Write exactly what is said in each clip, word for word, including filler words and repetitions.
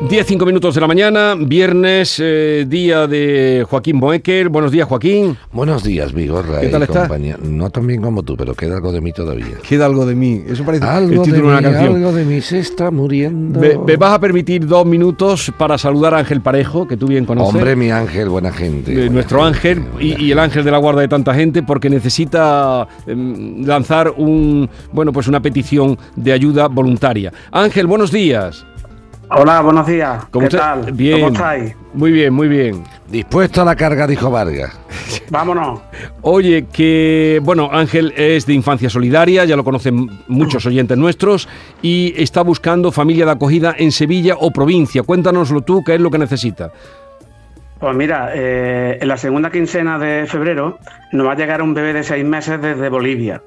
diez, cinco minutos de la mañana, viernes, eh, día de Joaquín Moekel. Buenos días, Joaquín. Buenos días, Vigorra. ¿Qué tal y está? compañía. No tan bien como tú, pero queda algo de mí todavía. Queda algo de mí. Eso parece Algo el título de de una mí, canción. algo de mí se está muriendo. Me, me vas a permitir dos minutos para saludar a Ángel Parejo, que tú bien conoces. Hombre, mi ángel, buena gente. Eh, buena nuestro gente, ángel buena y, gente. y el ángel de la guarda de tanta gente, porque necesita eh, lanzar un bueno pues una petición de ayuda voluntaria. Ángel, buenos días. Hola, buenos días. ¿Cómo ¿Qué está? tal? Bien. ¿Cómo estáis? Muy bien, muy bien. Dispuesto a la carga, dijo Vargas. Vámonos. Oye, que, bueno, Ángel es de Infancia Solidaria, ya lo conocen muchos oyentes nuestros, y está buscando familia de acogida en Sevilla o provincia. Cuéntanoslo tú, ¿qué es lo que necesita? Pues mira, eh, en la segunda quincena de febrero nos va a llegar un bebé de seis meses desde Bolivia.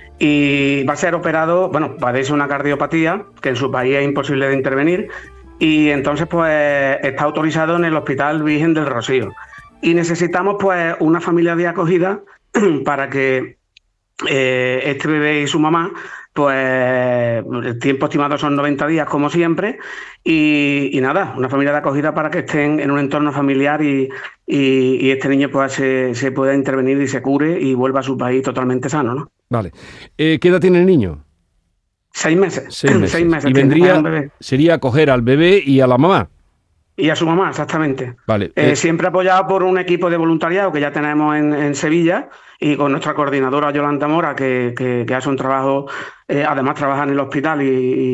Y va a ser operado, bueno, padece una cardiopatía, que en su país es imposible de intervenir, y entonces pues está autorizado en el Hospital Virgen del Rocío. Y necesitamos pues una familia de acogida para que eh, este bebé y su mamá, pues el tiempo estimado son noventa días como siempre, y, y nada, una familia de acogida para que estén en un entorno familiar y, y, y este niño pues se, se pueda intervenir y se cure y vuelva a su país totalmente sano, ¿no? Vale. Eh, ¿Qué edad tiene el niño? Seis meses. Seis meses. Seis meses Y tiene, vendría, es un bebé. sería acoger al bebé y a la mamá. Y a su mamá, exactamente. Vale. Eh, Eh, siempre apoyado por un equipo de voluntariado que ya tenemos en, en Sevilla y con nuestra coordinadora Yolanda Mora, que, que, que hace un trabajo, eh, además trabaja en el hospital y,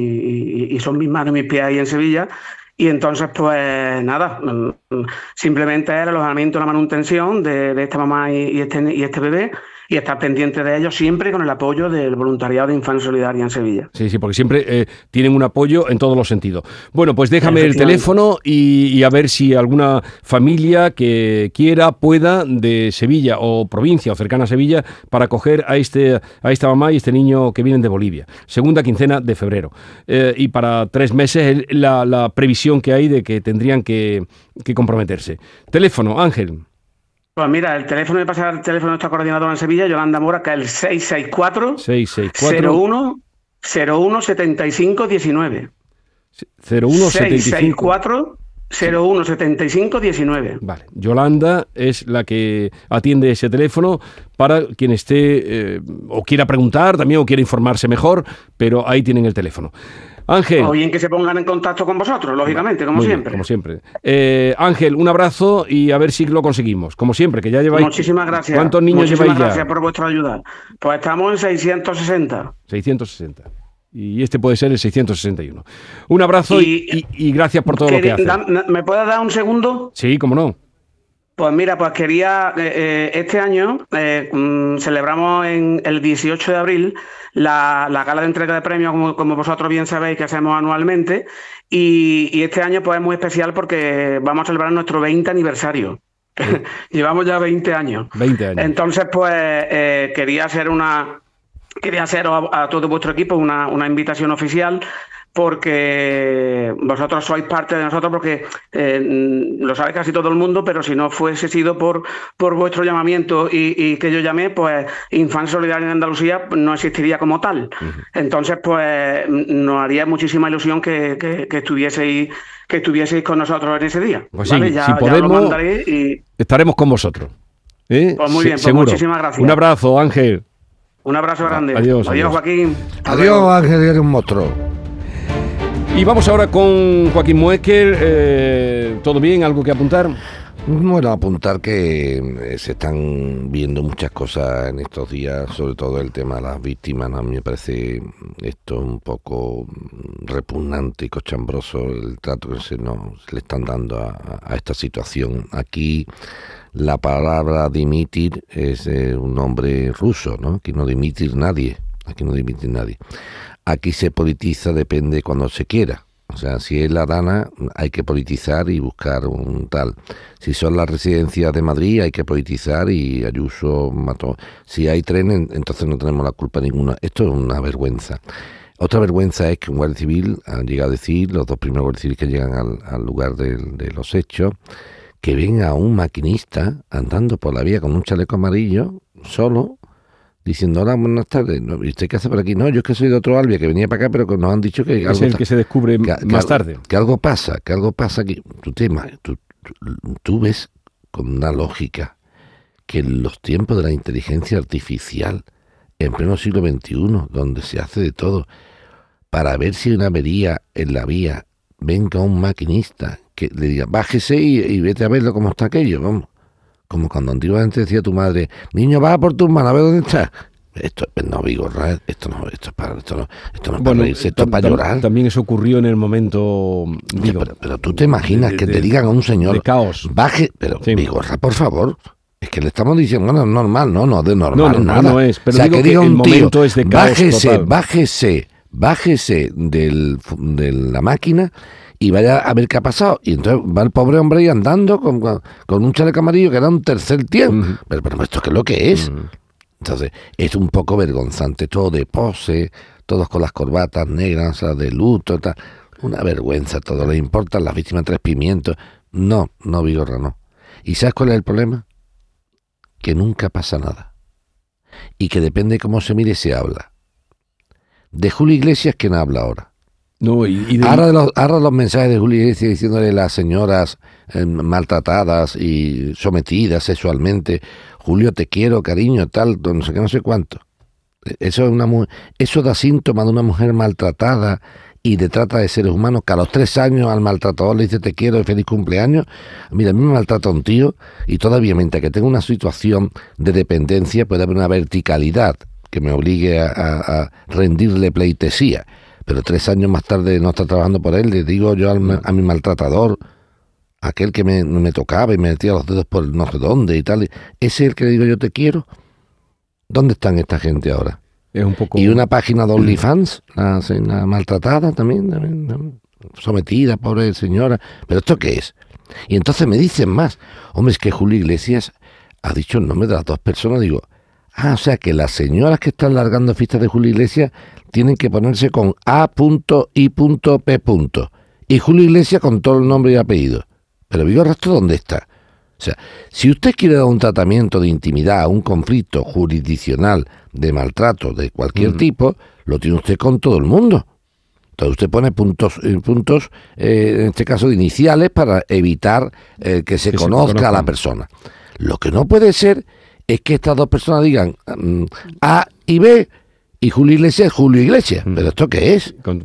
y, y son mis manos y mis pies ahí en Sevilla. Y entonces, pues nada, simplemente es el alojamiento y la manutención de, de esta mamá y, y, este, y este bebé, y estar pendiente de ellos siempre con el apoyo del voluntariado de Infancia Solidaria en Sevilla. Sí, sí, porque siempre eh, tienen un apoyo en todos los sentidos. Bueno, pues déjame el teléfono y, y a ver si alguna familia que quiera, pueda, de Sevilla o provincia o cercana a Sevilla, para acoger a, este, a esta mamá y este niño que vienen de Bolivia. Segunda quincena de febrero. Eh, y para tres meses el, la, la previsión que hay de que tendrían que, que comprometerse. Teléfono, Ángel. Pues mira, el teléfono, me pasa el teléfono de nuestra coordinadora en Sevilla, Yolanda Mora, que es el seis seis cuatro, seis seis cuatro cero uno, cero uno setenta y cinco diecinueve. cero uno setenta y cinco. seis seis cuatro, cero uno setenta y cinco diecinueve. Vale, Yolanda es la que atiende ese teléfono para quien esté eh, o quiera preguntar también o quiera informarse mejor, pero ahí tienen el teléfono. Ángel. O bien que se pongan en contacto con vosotros, lógicamente, como Muy bien, siempre. como siempre. Eh, Ángel, un abrazo y a ver si lo conseguimos. Como siempre, que ya lleváis... Muchísimas gracias. ¿Cuántos niños Muchísimas lleváis ya? gracias por vuestra ayuda. Pues estamos en seiscientos sesenta. seiscientos sesenta. Y este puede ser el seiscientos sesenta y uno. Un abrazo y, Y- y, y gracias por todo lo que haces. ¿Me puedes dar un segundo? Sí, cómo no. Pues mira, pues quería, eh, eh, este año eh, mm, celebramos en el dieciocho de abril la, la gala de entrega de premios, como, como vosotros bien sabéis, que hacemos anualmente, y, y este año pues es muy especial porque vamos a celebrar nuestro veinte aniversario. Llevamos ya veinte años. veinte años. Entonces, pues eh, quería hacer una, quería hacer a, a todo vuestro equipo una, una invitación oficial, porque vosotros sois parte de nosotros, porque eh, lo sabe casi todo el mundo, pero si no fuese sido por, por vuestro llamamiento y, y que yo llamé, pues Infancia Solidaria en Andalucía no existiría como tal. Uh-huh. Entonces, pues nos haría muchísima ilusión que, que, que estuvieseis que estuvieseis con nosotros en ese día. Pues ¿vale? sí, ya, si ya podemos, lo mandaré y... estaremos con vosotros. ¿Eh? Pues muy bien, pues seguro. muchísimas gracias. Un abrazo, Ángel. Un abrazo grande. Adiós, adiós, adiós. Joaquín. Adiós, Ángel, eres un monstruo. Y vamos ahora con Joaquín Moekel. Eh, ¿Todo bien? ¿Algo que apuntar? Bueno, apuntar que eh, se están viendo muchas cosas en estos días, sobre todo el tema de las víctimas, ¿no? A mí me parece esto un poco repugnante y cochambroso el trato que se nos le están dando a, a esta situación. Aquí la palabra dimitir es eh, un nombre ruso, ¿no? Aquí no dimitir nadie, aquí no dimitir nadie. Aquí se politiza, depende cuando se quiera. O sea, si es la Dana, hay que politizar y buscar un tal. Si son las residencias de Madrid, hay que politizar y Ayuso mató. Si hay trenes, entonces no tenemos la culpa ninguna. Esto es una vergüenza. Otra vergüenza es que un guardia civil ha llegado a decir, los dos primeros guardias civiles que llegan al, al lugar de, de los hechos, que ven a un maquinista andando por la vía con un chaleco amarillo, solo, diciendo, hola, buenas tardes, no, ¿y usted qué hace por aquí? No, yo es que soy de otro Albia, que venía para acá, pero que nos han dicho que... Es el que se descubre que, más que, tarde. Que algo pasa, que algo pasa aquí. Tú, te, tú, tú, tú ves con una lógica que en los tiempos de la inteligencia artificial, en pleno siglo veintiuno, donde se hace de todo, para ver si hay una avería en la vía, venga un maquinista que le diga, bájese y, y vete a verlo cómo está aquello, vamos. Como cuando antiguamente decía tu madre, niño, va por tus manos, a ver dónde está. Esto, no, Vigorra, esto no, esto es para, esto no, esto no es para bueno, reírse, esto es para llorar. También eso ocurrió en el momento, digo, pero, pero tú te imaginas de, que de, te digan a un señor, de caos. Baje, pero sí. Vigorra, por favor. Es que le estamos diciendo, bueno, es normal, no, no, de normal no, no, nada. No, no es, pero o sea, digo que, que diga el un tío, momento es de caos bájese, total. bájese, bájese del, de la máquina y vaya a ver qué ha pasado. Y entonces va el pobre hombre ahí andando con, con, con un chaleco amarillo que era un tercer tiempo. Uh-huh. Pero, pero esto qué es lo que es. Uh-huh. Entonces, es un poco vergonzante, todo de pose, todos con las corbatas negras, de luto, tal. Una vergüenza, todo le importan las víctimas tres pimientos. No, no, Vigorra, no. ¿Y sabes cuál es el problema? Que nunca pasa nada. Y que depende de cómo se mire, se habla. De Julio Iglesias, ¿quién habla ahora? No, y, y de... ahora, de los, ahora los mensajes de Julio Iglesias diciéndole a las señoras eh, maltratadas y sometidas sexualmente, Julio, te quiero, cariño, tal, no sé qué, no sé cuánto. Eso, es una, eso da síntoma de una mujer maltratada y de trata de seres humanos, que a los tres años al maltratador le dice te quiero y feliz cumpleaños. Mira, a mí me maltrata un tío y todavía mientras que tengo una situación de dependencia puede haber una verticalidad que me obligue a, a, a rendirle pleitesía. Pero tres años más tarde no está trabajando por él, le digo yo al, a mi maltratador, aquel que me, me tocaba y me metía los dedos por no sé dónde y tal, ese es el que le digo yo te quiero. ¿Dónde están esta gente ahora? Es un poco... Y una página de OnlyFans, la, la maltratada también, también, sometida, pobre señora. ¿Pero esto qué es? Y entonces me dicen más. Hombre, es que Julio Iglesias ha dicho el nombre de las dos personas. Digo, ah, o sea que las señoras que están largando fiestas de Julio Iglesias tienen que ponerse con A I P y Julio Iglesias con todo el nombre y apellido. Pero Vigorra, ¿esto dónde está? O sea, si usted quiere dar un tratamiento de intimidad a un conflicto jurisdiccional de maltrato de cualquier uh-huh. tipo, lo tiene usted con todo el mundo. Entonces usted pone puntos, puntos eh, en este caso, de iniciales para evitar eh, que se que conozca se a la persona. Lo que no puede ser es que estas dos personas digan um, A y B y Julio Iglesias es Julio Iglesias. Uh-huh. ¿Pero esto qué es? Con...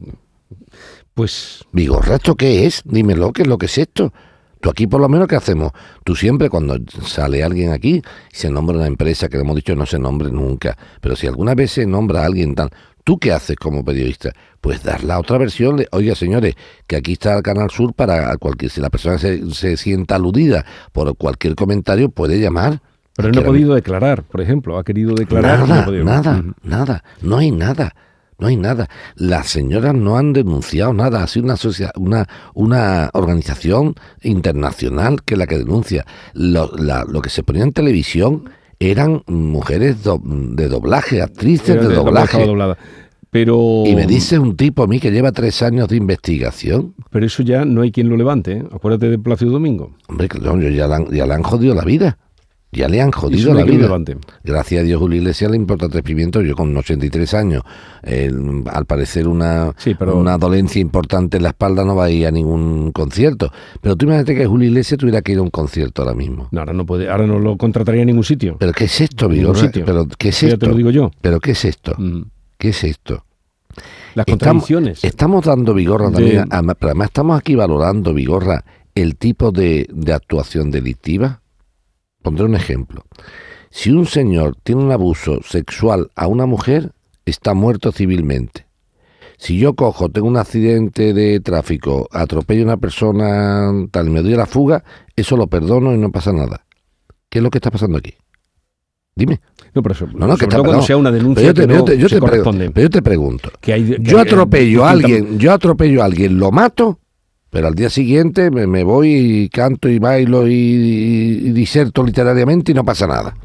Pues... Vigorra, ¿esto qué es? Dímelo, ¿qué es lo que es esto? Tú aquí por lo menos, ¿qué hacemos? Tú siempre cuando sale alguien aquí y se nombra una empresa que le hemos dicho no se nombre nunca, pero si alguna vez se nombra a alguien tal, ¿tú qué haces como periodista? Pues dar la otra versión de, oiga señores, que aquí está el Canal Sur para cualquier, si la persona se, se sienta aludida por cualquier comentario puede llamar. Pero él no ha podido declarar, por ejemplo, ha querido declarar. Nada, no ha podido... nada, uh-huh. nada, no hay nada. No hay nada. Las señoras no han denunciado nada. Ha sido una, sociedad, una, una organización internacional que es la que denuncia. Lo, la, lo que se ponía en televisión eran mujeres do, de doblaje, actrices Era de, de doblaje. Doblada. Pero... Y me dice un tipo a mí que lleva tres años de investigación. Pero eso ya no hay quien lo levante, ¿eh? Acuérdate de Plácido Domingo. Hombre, claro, ya le han, ya le han jodido la vida. Ya le han jodido la vida. Gracias a Dios, Julio Iglesias le importa tres pimientos. Yo con ochenta y tres años, eh, al parecer una, sí, pero... una dolencia importante en la espalda, no va a ir a ningún concierto. Pero tú imagínate que Julio Iglesias tuviera que ir a un concierto ahora mismo. No, ahora no puede, ahora no lo contrataría en ningún sitio. ¿Pero qué es esto, Vigorra? ¿Pero qué es esto? Ya te lo digo yo. ¿Pero qué es esto? Mm. ¿Qué es esto? Las contradicciones. Estamos, estamos dando, Vigorra, de... también, pero además estamos aquí valorando, Vigorra, el tipo de, de actuación delictiva. Pondré un ejemplo. Si un señor tiene un abuso sexual a una mujer, está muerto civilmente. Si yo cojo, tengo un accidente de tráfico, atropello a una persona, tal, me doy a la fuga, eso lo perdono y no pasa nada. ¿Qué es lo que está pasando aquí? Dime. No, pero eso, no, no, que está, cuando no, sea una denuncia pero yo te, que yo no te, yo te pregunto, pero yo te pregunto, que hay, que yo atropello hay, a alguien, yo atropello a alguien, lo mato, pero al día siguiente me, me voy y canto y bailo y, y, y diserto literariamente y no pasa nada.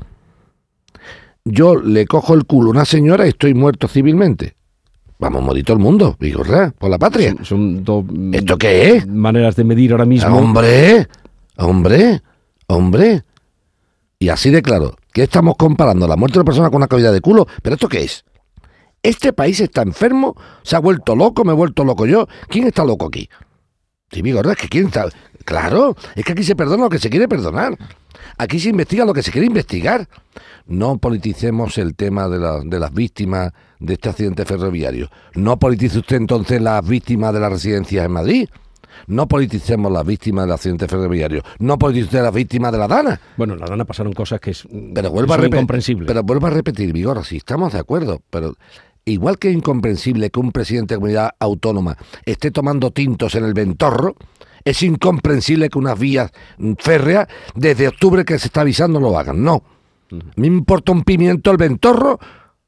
Yo le cojo el culo a una señora y estoy muerto civilmente. Vamos a morir todo el mundo, Vigorra, por la patria. Son, son dos ¿Esto qué es? Maneras de medir ahora mismo. Hombre, hombre, hombre. Y así de claro, que estamos comparando la muerte de una persona con una cavidad de culo. ¿Pero esto qué es? ¿Este país está enfermo? ¿Se ha vuelto loco? ¿Me he vuelto loco yo? ¿Quién está loco aquí? Sí, Vigorra, es que quién está... Claro, es que aquí se perdona lo que se quiere perdonar. Aquí se investiga lo que se quiere investigar. No politicemos el tema de, la, de las víctimas de este accidente ferroviario. No politice usted entonces las víctimas de las residencias en Madrid. No politicemos las víctimas del accidente ferroviario. No politice usted las víctimas de la Dana. Bueno, en la Dana pasaron cosas que, es, pero vuelvo que son a incomprensibles. Pero vuelvo a repetir, Vigorra, si estamos de acuerdo, pero... Igual que es incomprensible que un presidente de comunidad autónoma esté tomando tintos en el Ventorro, es incomprensible que unas vías férreas desde octubre que se está avisando lo hagan. No. Me importa un pimiento el Ventorro,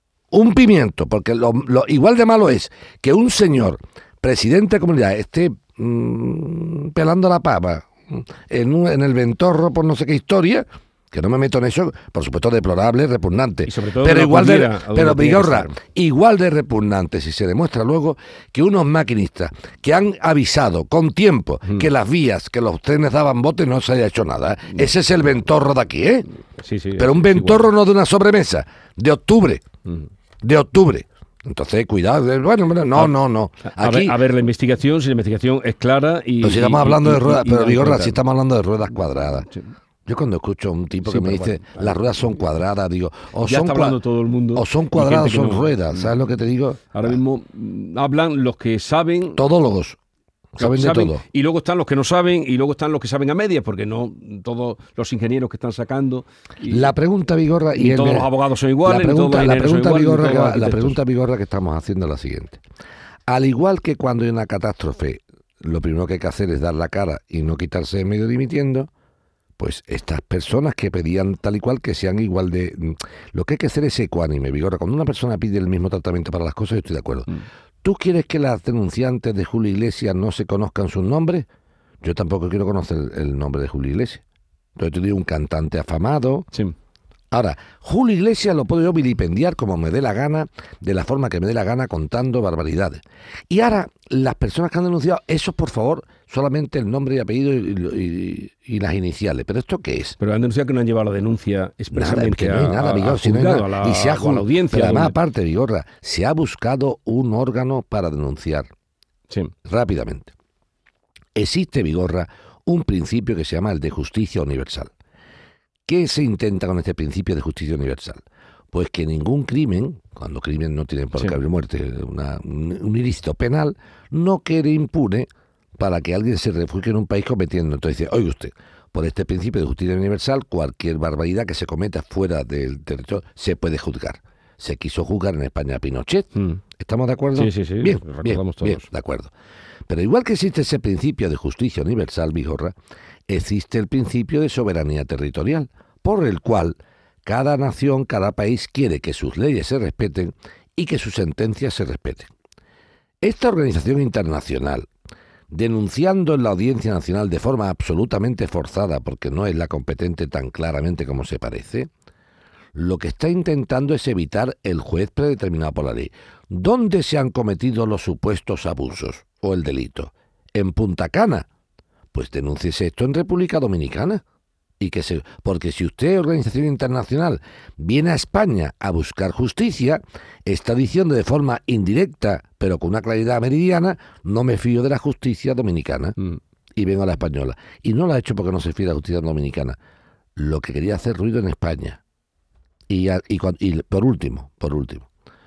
un pimiento, porque lo, lo igual de malo es que un señor presidente de comunidad esté mmm, pelando la pava en, un, en el Ventorro por no sé qué historia. Que no me meto en eso, por supuesto deplorable, repugnante. Y sobre todo pero igual de, pudiera, pero Vigorra, igual de repugnante si se demuestra luego que unos maquinistas que han avisado con tiempo mm. que las vías, que los trenes daban bote, no se haya hecho nada. No. Ese es el Ventorro de aquí, ¿eh? Sí, sí, pero un Ventorro no de una sobremesa, de octubre, mm. de octubre. Entonces, cuidado, bueno, no, no, no. Aquí, a, ver, a ver, la investigación, si la investigación es clara y... Pero si estamos y, hablando y, de ruedas, y, pero y Vigorra, si estamos hablando de ruedas cuadradas. Sí. Yo cuando escucho a un tipo sí, que me dice bueno, las ruedas son cuadradas, digo, o ya son, está hablando todo el mundo, o son cuadradas o son no, ruedas, ¿sabes lo que te digo? Ahora mismo hablan los que saben... Todólogos, saben de saben, todo. Y luego están los que no saben, y luego están los que saben a medias, porque no todos los ingenieros que están sacando... Y, la pregunta, Vigorra... Y, y todos el, los abogados son iguales, la pregunta, todos los la pregunta, son iguales, Vigorra, todos que, la pregunta, Vigorra, que estamos haciendo es la siguiente. Al igual que cuando hay una catástrofe, lo primero que hay que hacer es dar la cara y no quitarse de medio dimitiendo... Pues estas personas que pedían tal y cual, que sean igual de... Lo que hay que hacer es ecuánime, Vigorra. Cuando una persona pide el mismo tratamiento para las cosas, yo estoy de acuerdo. Mm. ¿Tú quieres que las denunciantes de Julio Iglesias no se conozcan sus nombres? Yo tampoco quiero conocer el nombre de Julio Iglesias. Entonces te digo un cantante afamado. Sí. Ahora, Julio Iglesias lo puedo yo vilipendiar como me dé la gana, de la forma que me dé la gana, contando barbaridades. Y ahora, las personas que han denunciado, eso por favor, solamente el nombre y apellido y, y, y las iniciales. ¿Pero esto qué es? Pero han denunciado que no han llevado la denuncia expresamente nada, es que no hay nada, a, Vigorra, a, si no hay nada. a la, y se ha, a la audiencia. Pero además, aparte, Vigorra, se ha buscado un órgano para denunciar sí. rápidamente. Existe, Vigorra, un principio que se llama el de justicia universal. ¿Qué se intenta con este principio de justicia universal? Pues que ningún crimen, cuando crimen no tiene por qué sí. haber muerte, una, un, un ilícito penal, no quede impune para que alguien se refugie en un país cometiendo. Entonces dice, oiga usted, por este principio de justicia universal, cualquier barbaridad que se cometa fuera del territorio se puede juzgar. Se quiso juzgar en España a Pinochet. Mm. ¿Estamos de acuerdo? Sí, sí, sí. Bien, bien, todos. bien, de acuerdo. Pero igual que existe ese principio de justicia universal, Vigorra, existe el principio de soberanía territorial, por el cual cada nación, cada país quiere que sus leyes se respeten y que sus sentencias se respeten. Esta organización internacional, denunciando en la Audiencia Nacional de forma absolutamente forzada, porque no es la competente tan claramente como se parece, lo que está intentando es evitar el juez predeterminado por la ley. ¿Dónde se han cometido los supuestos abusos o el delito? ¿En Punta Cana? Pues denúnciese esto en República Dominicana. Y que se, porque si usted, organización internacional, viene a España a buscar justicia, está diciendo de forma indirecta, pero con una claridad meridiana, no me fío de la justicia dominicana mm. y vengo a la española. Y no lo ha hecho porque no se fía de la justicia dominicana. Lo que quería hacer ruido en España. Y, y, y por último, por último,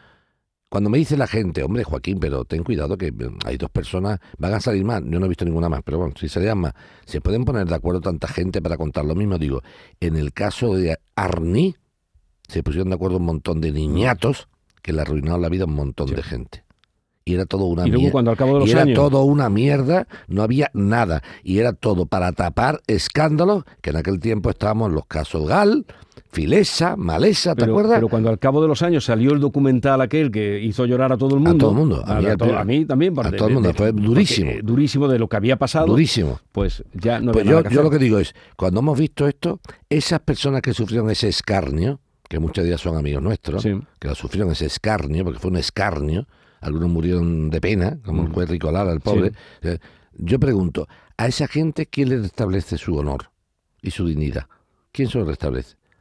cuando me dice la gente, hombre, Joaquín, pero ten cuidado que hay dos personas, van a salir más, yo no he visto ninguna más, pero bueno, si salían más, ¿se pueden poner de acuerdo tanta gente para contar lo mismo? Digo, en el caso de Arní, se pusieron de acuerdo un montón de niñatos que le arruinaron la vida a un montón sí. de gente. Y era todo una y luego, mierda. Cuando al cabo de los y era años... todo una mierda, no había nada. Y era todo para tapar escándalos, que en aquel tiempo estábamos en los casos Gal, Filesa, Malesa, ¿te pero, acuerdas? Pero cuando al cabo de los años salió el documental aquel que hizo llorar a todo el mundo. A todo el mundo. A, a, mí, a, todo, a mí también. A de, todo el mundo. De, fue durísimo. Porque, durísimo de lo que había pasado. Durísimo. Pues ya no pues había yo, nada que yo hacer. lo que digo es, cuando hemos visto esto, esas personas que sufrieron ese escarnio, que muchos de ellos son amigos nuestros, sí. que lo sufrieron ese escarnio, porque fue un escarnio, algunos murieron de pena, como mm. el juez Rico Lara, el pobre. Sí. Yo pregunto, ¿a esa gente quién le restablece su honor y su dignidad? ¿Quién se lo restablece?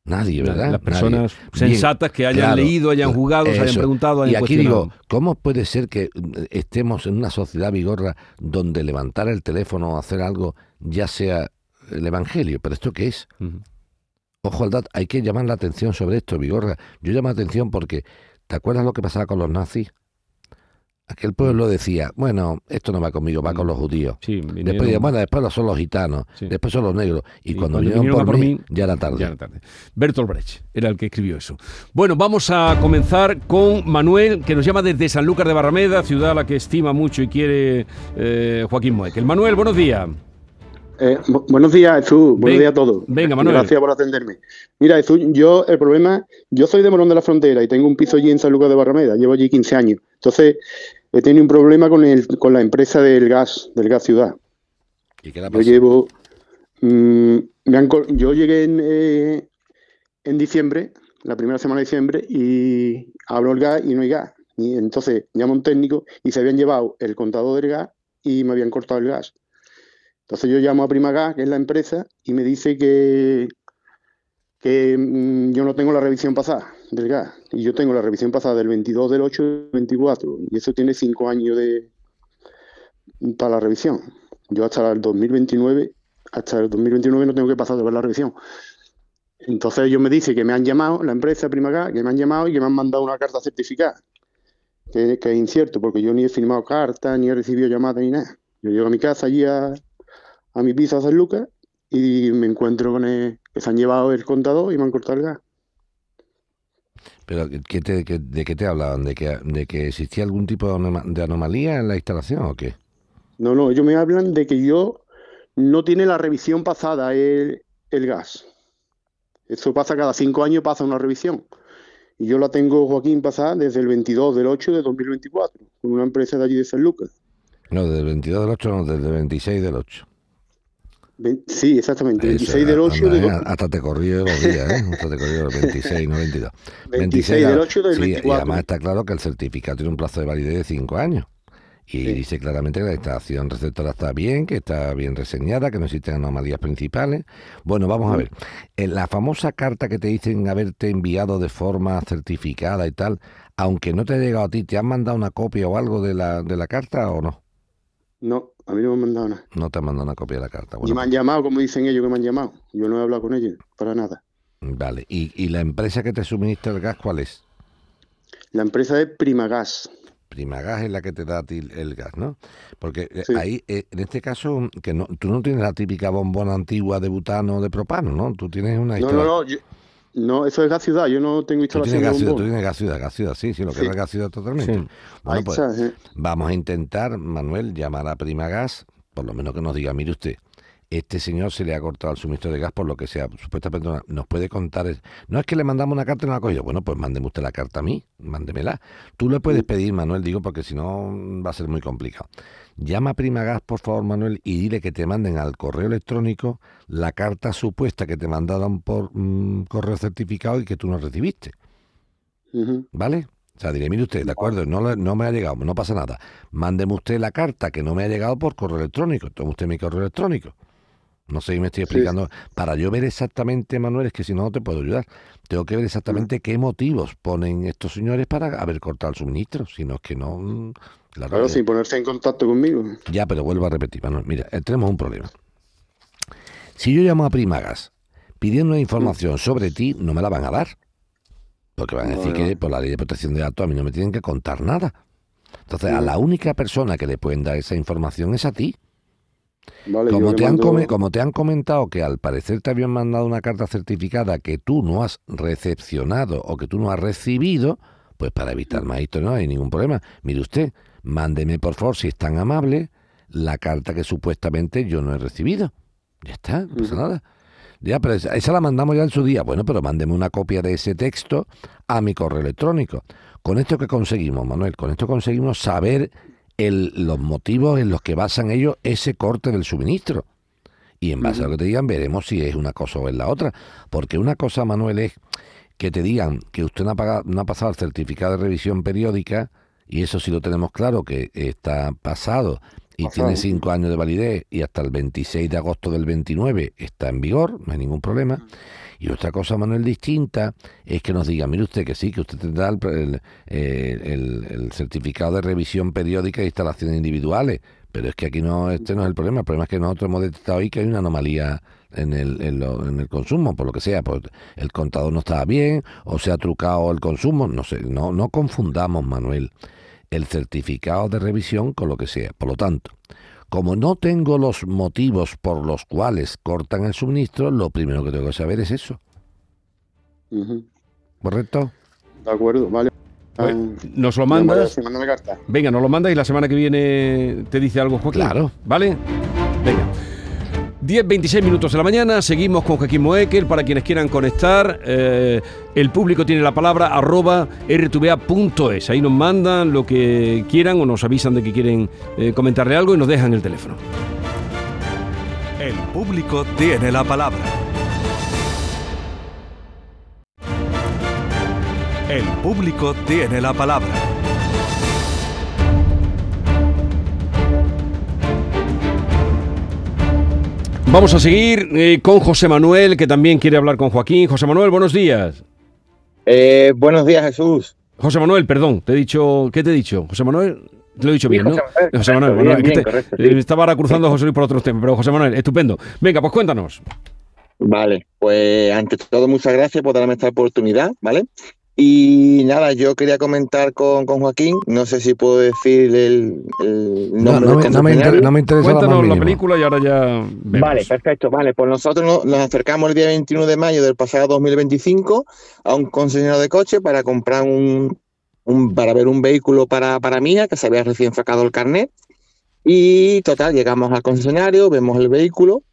Nadie, ¿verdad? Las personas Nadie. sensatas Bien, que hayan claro, leído, hayan jugado, se hayan preguntado, hayan Y aquí cuestionado. digo, ¿cómo puede ser que estemos en una sociedad, Vigorra, donde levantar el teléfono o hacer algo ya sea el evangelio? ¿Pero esto qué es? Uh-huh. Ojo al dato, hay que llamar la atención sobre esto, Vigorra. Yo llamo la atención porque, ¿te acuerdas lo que pasaba con los nazis? Aquel pueblo decía, bueno, esto no va conmigo, va con los judíos. Sí, vinieron... Después decía, bueno, después son los gitanos, sí. Después son los negros. Y, y cuando, cuando vinieron, vinieron por, por mí, mí, ya era tarde. Ya era tarde. Bertolt Brecht era el que escribió eso. Bueno, vamos a comenzar con Manuel, que nos llama desde Sanlúcar de Barrameda, ciudad a la que estima mucho y quiere eh, Joaquín Moekel. Manuel, buenos días. Eh, bu buenos días, Jesús. Buenos Ven, días a todos. Venga, Manuel. Gracias por atenderme. Mira, Jesús, yo, el problema, yo soy de Morón de la Frontera y tengo un piso allí en Sanlúcar de Barrameda. Llevo allí quince años. Entonces, he tenido un problema con el con la empresa del gas, del gas ciudad. ¿Y qué le pasa? Yo llevo... Mmm, me han, yo llegué en, eh, en diciembre, la primera semana de diciembre, y hablo el gas y no hay gas. Y entonces llamo a un técnico y se habían llevado el contador del gas y me habían cortado el gas. Entonces yo llamo a Primagas, que es la empresa, y me dice que, que mmm, yo no tengo la revisión pasada del gas. Y yo tengo la revisión pasada del veintidós del ocho del veinticuatro. Y eso tiene cinco años de para la revisión. Yo hasta el dos mil veintinueve, hasta el dos mil veintinueve no tengo que pasar de ver la revisión. Entonces ellos me dicen que me han llamado, la empresa Primagas, que me han llamado y que me han mandado una carta certificada. Que, que es incierto, porque yo ni he firmado carta, ni he recibido llamadas, ni nada. Yo llego a mi casa allí a... a mi piso a San Lucas y me encuentro con el, que se han llevado el contador y me han cortado el gas. ¿Pero qué te, qué, de qué te hablaban? ¿De que, ¿De que existía algún tipo de, anoma, de anomalía en la instalación o qué? No, no, ellos me hablan de que yo no tiene la revisión pasada el, el gas. Eso pasa cada cinco años, pasa una revisión. Y yo la tengo, Joaquín, pasada desde el veintidós del ocho de dos mil veinticuatro, con una empresa de allí de San Lucas. No, desde el veintidós del ocho, no, desde el veintiséis del ocho. Sí, exactamente, Eso, veintiséis del ocho. Anda, de... eh, hasta te corrió los días, ¿eh? Hasta te corrió los veintiséis, no veintidós. veintiséis del ocho del sí, veinticuatro. Y además está claro que el certificado tiene un plazo de validez de cinco años. Y sí. Dice claramente que la instalación receptora está bien, que está bien reseñada, que no existen anomalías principales. Bueno, vamos a ver. En la famosa carta que te dicen haberte enviado de forma certificada y tal, aunque no te ha llegado a ti, ¿te han mandado una copia o algo de la, de la carta o no? No, a mí no me han mandado nada. No te han mandado una copia de la carta. Bueno, y me han llamado, como dicen ellos que me han llamado. Yo no he hablado con ellos, para nada. Vale. ¿Y, y la empresa que te suministra el gas cuál es? La empresa es Primagas. Primagas es la que te da a ti el gas, ¿no? Porque sí. ahí, eh, en este caso, que no, tú no tienes la típica bombona antigua de butano o de propano, ¿no? Tú tienes una No, no, no. Yo... No, eso es gas ciudad, yo no tengo instalación tú tienes de gas bombón. ciudad, Tú tienes gas ciudad, gas ciudad, sí, sí, lo que sí. es gas ciudad totalmente. Sí. Bueno, pues está, ¿eh? Vamos a intentar, Manuel, llamar a Primagas, por lo menos que nos diga, mire usted, este señor se le ha cortado el suministro de gas por lo que sea, supuestamente nos puede contar, el... no es que le mandamos una carta y no la ha cogido, bueno, pues mándeme usted la carta a mí, mándemela. Tú le puedes pedir, Manuel, digo, porque si no va a ser muy complicado. Llama a Primagas, por favor, Manuel, y dile que te manden al correo electrónico la carta supuesta que te mandaron por mmm, correo certificado y que tú no recibiste. Uh-huh. ¿Vale? O sea, diré, mire usted, de acuerdo, no, no me ha llegado, no pasa nada. Mándeme usted la carta que no me ha llegado por correo electrónico. Tome usted mi correo electrónico. No sé si me estoy explicando. Sí. Para yo ver exactamente, Manuel, es que si no, no te puedo ayudar. Tengo que ver exactamente uh-huh. qué motivos ponen estos señores para haber cortado el suministro. Si no, es que no... Claro, claro, sin ponerse en contacto conmigo. Ya, pero vuelvo a repetir, Manuel. Mira, tenemos un problema. Si yo llamo a Primagas pidiendo una información sobre ti, no me la van a dar. Porque van a decir bueno. que por la ley de protección de datos a mí no me tienen que contar nada. Entonces, sí. a la única persona que le pueden dar esa información es a ti. Vale, como, te mando... han come, como te han comentado que al parecer te habían mandado una carta certificada que tú no has recepcionado o que tú no has recibido, pues para evitar más esto no hay ningún problema. Mire usted, mándeme por favor, si es tan amable, la carta que supuestamente yo no he recibido. Ya está, no pasa uh-huh. nada. Ya, pero esa, esa la mandamos ya en su día. Bueno, pero mándeme una copia de ese texto a mi correo electrónico. Con esto que conseguimos, Manuel, con esto conseguimos saber el, los motivos en los que basan ellos ese corte del suministro. Y en base uh-huh. a lo que te digan, veremos si es una cosa o es la otra. Porque una cosa, Manuel, es que te digan que usted no ha, pagado, no ha pasado el certificado de revisión periódica, y eso sí lo tenemos claro, que está pasado, y tiene cinco años de validez y hasta el veintiséis de agosto del veintinueve está en vigor, no hay ningún problema. Y otra cosa, Manuel, distinta, es que nos diga, mire usted que sí, que usted tendrá el, el, el, el certificado de revisión periódica de instalaciones individuales, pero es que aquí no, este no es el problema. El problema es que nosotros hemos detectado ahí que hay una anomalía en el, en, lo, en el consumo, por lo que sea, pues el contador no estaba bien, o se ha trucado el consumo, no sé, no, no confundamos, Manuel, el certificado de revisión con lo que sea. Por lo tanto, como no tengo los motivos por los cuales cortan el suministro, lo primero que tengo que saber es eso. Uh-huh. ¿Correcto? De acuerdo, vale. Pues, nos lo mandas. Mándame carta. Venga, nos lo mandas y la semana que viene te dice algo, Joaquín. Claro. ¿Vale? Venga. diez veintiséis minutos de la mañana, seguimos con Joaquín Moekel para quienes quieran conectar. Eh, el público tiene la palabra arroba r t v a punto es. Ahí nos mandan lo que quieran o nos avisan de que quieren eh, comentarle algo y nos dejan el teléfono. El público tiene la palabra. El público tiene la palabra. Vamos a seguir eh, con José Manuel, que también quiere hablar con Joaquín. José Manuel, buenos días. Eh, buenos días, Jesús. José Manuel, perdón, te he dicho, ¿qué te he dicho? José Manuel, te lo he dicho bien, José ¿no? Manuel, José Manuel, bien, bueno, bien, te, correcto, eh, sí. estaba ahora cruzando a José Luis por otros temas, pero José Manuel, estupendo. Venga, pues cuéntanos. Vale, pues ante todo muchas gracias por darme esta oportunidad, ¿vale? Y nada, yo quería comentar con, con Joaquín, no sé si puedo decir el, el No, nombre no, del me, no, me inter, concesionario. no me interesa lo más Cuéntanos la mínimo. película y ahora ya vemos. Vale, perfecto. Vale, pues nosotros nos, nos acercamos el día veintiuno de mayo del pasado dos mil veinticinco a un concesionario de coche para comprar un, un para ver un vehículo para, para mía, que se había recién sacado el carnet. Y total, llegamos al concesionario, vemos el vehículo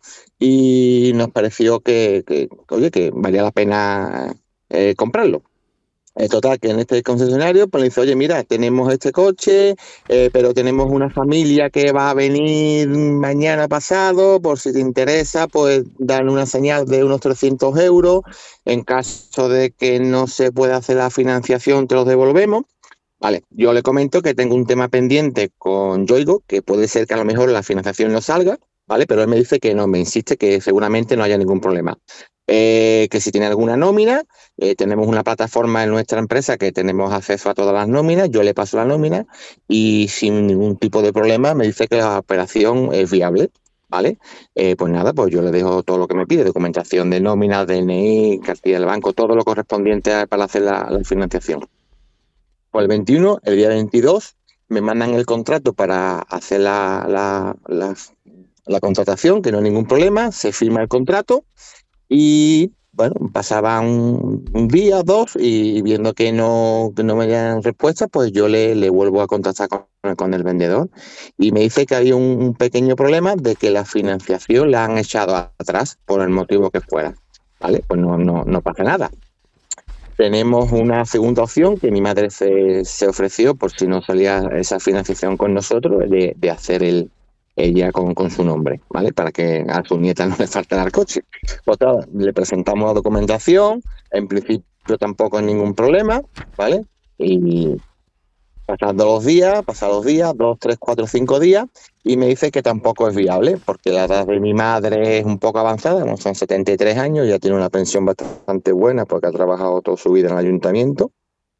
y nos pareció que, que oye, que valía la pena eh, comprarlo. Eh, total, que en este concesionario pues le dice, oye, mira, tenemos este coche, eh, pero tenemos una familia que va a venir mañana pasado, por si te interesa, pues dan una señal de unos trescientos euros. En caso de que no se pueda hacer la financiación, te los devolvemos. Vale, yo le comento que tengo un tema pendiente con Yoigo, que puede ser que a lo mejor la financiación no salga, ¿vale? Pero él me dice que no, me insiste que seguramente no haya ningún problema. Eh, que si tiene alguna nómina, eh, tenemos una plataforma en nuestra empresa que tenemos acceso a todas las nóminas, yo le paso la nómina y sin ningún tipo de problema me dice que la operación es viable, ¿vale? Eh, pues nada, pues yo le dejo todo lo que me pide, documentación de nómina, D N I, cartilla del banco, todo lo correspondiente a, para hacer la, la financiación. Pues el veintiuno, el día veintidós, me mandan el contrato para hacer la, la, la, la contratación, que no hay ningún problema, se firma el contrato. Y bueno, pasaba un, un día, dos, y viendo que no, que no me dieran respuesta, pues yo le, le vuelvo a contactar con, con el vendedor. Y me dice que había un, un pequeño problema de que la financiación la han echado atrás por el motivo que fuera. ¿Vale? Pues no, no, no pasa nada. Tenemos una segunda opción que mi madre se, se ofreció, por si no salía esa financiación con nosotros, de, de hacer el ella con, con su nombre, ¿vale? Para que a su nieta no le faltara el coche. Pues nada, le presentamos la documentación, en principio tampoco hay ningún problema, ¿vale? Y pasando los días, pasados los días, dos, tres, cuatro, cinco días, y me dice que tampoco es viable, porque la edad de mi madre es un poco avanzada, ¿no? Son setenta y tres años, ya tiene una pensión bastante buena porque ha trabajado toda su vida en el ayuntamiento.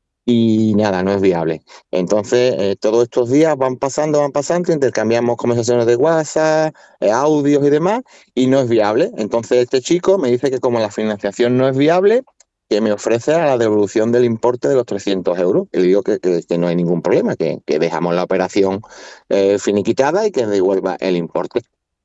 Y nada, no es viable. Entonces, eh, todos estos días van pasando, van pasando, intercambiamos conversaciones de WhatsApp, eh, audios y demás, y no es viable. Entonces, este chico me dice que como la financiación no es viable, que me ofrece a la devolución del importe de los trescientos euros. Y le digo que, que, que no hay ningún problema, que, que dejamos la operación eh, finiquitada y que devuelva el importe.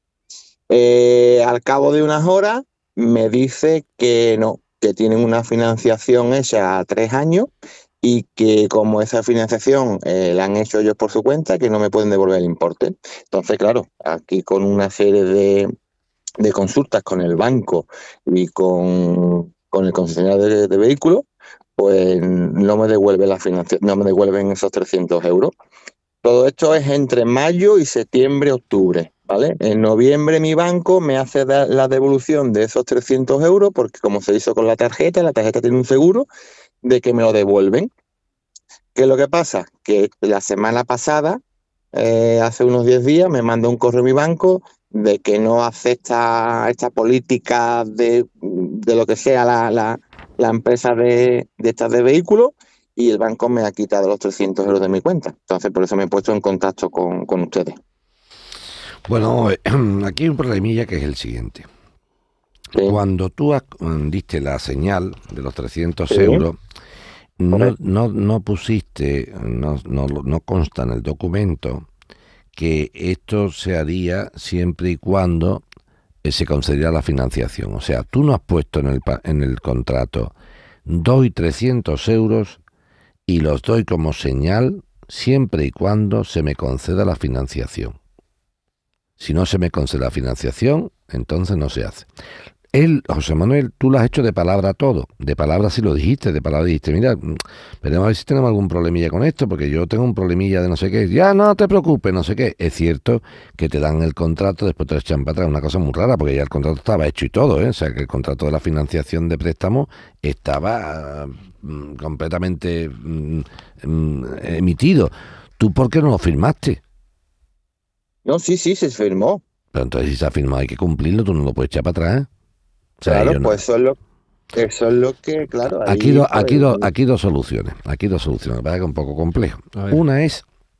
Eh, al cabo de unas horas, me dice que no, que tienen una financiación hecha a tres años, y que como esa financiación eh, la han hecho ellos por su cuenta, que no me pueden devolver el importe. Entonces, claro, aquí con una serie de, de consultas con el banco y con, con el concesionario de, de vehículos, pues no me devuelve la financiación, no me devuelven esos trescientos euros. Todo esto es entre mayo y septiembre, octubre, ¿vale? En noviembre mi banco me hace la devolución de esos trescientos euros, porque como se hizo con la tarjeta, la tarjeta tiene un seguro de que me lo devuelven. ¿Qué es lo que pasa? Que la semana pasada eh, hace unos diez días, me mandó un correo a mi banco de que no acepta esta política de, de lo que sea la, la, la empresa de, de estas de vehículos, y el banco me ha quitado los trescientos euros de mi cuenta. Entonces, por eso me he puesto en contacto con, con ustedes. Bueno, aquí hay un problemilla que es el siguiente. Sí. Cuando tú diste la señal de los trescientos sí. euros, no, no, no pusiste, no, no, no consta en el documento que esto se haría siempre y cuando se concediera la financiación. O sea, tú no has puesto en el, en el contrato, doy trescientos euros y los doy como señal siempre y cuando se me conceda la financiación. Si no se me concede la financiación, entonces no se hace. Él, José Manuel, tú lo has hecho de palabra todo. De palabra sí lo dijiste, de palabra dijiste, mira, veremos a ver si tenemos algún problemilla con esto, porque yo tengo un problemilla de no sé qué. Ya, no te preocupes, no sé qué. Es cierto que te dan el contrato, después te lo echan para atrás. Una cosa muy rara, porque ya el contrato estaba hecho y todo, ¿eh? O sea, que el contrato de la financiación de préstamo estaba mm, completamente mm, mm, emitido. ¿Tú por qué no lo firmaste? No, sí, sí, se firmó. Pero entonces si se ha firmado hay que cumplirlo, tú no lo puedes echar para atrás, ¿eh? O sea, claro, no. pues eso es, lo, eso es lo que, claro... Aquí, ahí, do, pues, aquí, do, aquí dos soluciones, aquí dos soluciones, para que es un poco complejo. Una es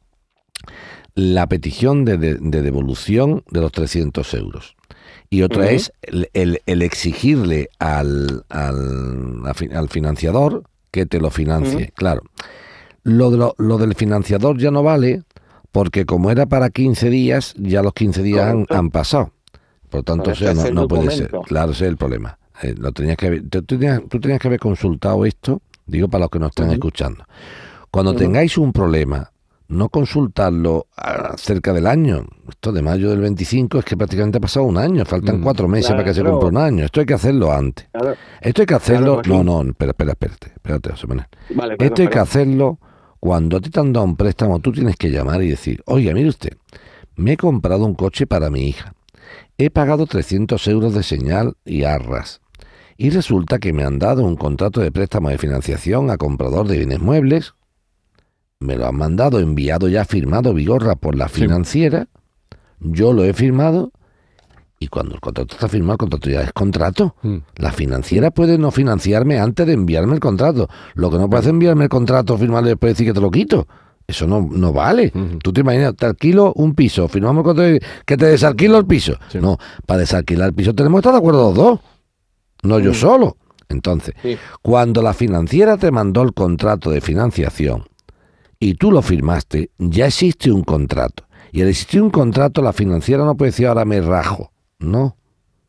la petición de, de, de devolución de los trescientos euros. Y otra uh-huh. es el, el, el exigirle al, al, al financiador que te lo financie. Uh-huh. Claro, lo, de lo, lo del financiador ya no vale, porque como era para quince días, ya los quince días han, han pasado. Por tanto, o sea, no, no puede ser. Claro, ese es el problema. Eh, lo tenías que haber, tú, tenías, tú tenías que haber consultado esto, digo para los que nos están uh-huh. escuchando. Cuando uh-huh. tengáis un problema, no consultarlo cerca del año. Esto de mayo del veinticinco es que prácticamente ha pasado un año, faltan uh-huh. cuatro meses claro, para que se cumpla un año. Esto hay que hacerlo antes. Claro. Esto hay que hacerlo... Claro, no, no, espera, espera, espérate. espérate José Manuel. Vale, perdón, Esto hay perdón. que hacerlo cuando a ti te han dado un préstamo, tú tienes que llamar y decir, oiga, mire usted, me he comprado un coche para mi hija. He pagado trescientos euros de señal y arras. Y resulta que me han dado un contrato de préstamo de financiación a comprador de bienes muebles. Me lo han mandado, enviado ya firmado, Vigorra, por la financiera. Sí. Yo lo he firmado. Y cuando el contrato está firmado, el contrato ya es contrato. Mm. La financiera puede no financiarme antes de enviarme el contrato. Lo que no puede es enviarme el contrato, firmarlo y después decir que te lo quito. Eso no, no vale. Uh-huh. Tú te imaginas, te alquilo un piso, firmamos con te, que te desalquilo el piso. Sí. No, para desalquilar el piso tenemos que estar de acuerdo los dos, no uh-huh. yo solo. Entonces, sí. cuando la financiera te mandó el contrato de financiación y tú lo firmaste, ya existe un contrato. Y al existir un contrato, la financiera no puede decir ahora me rajo. No,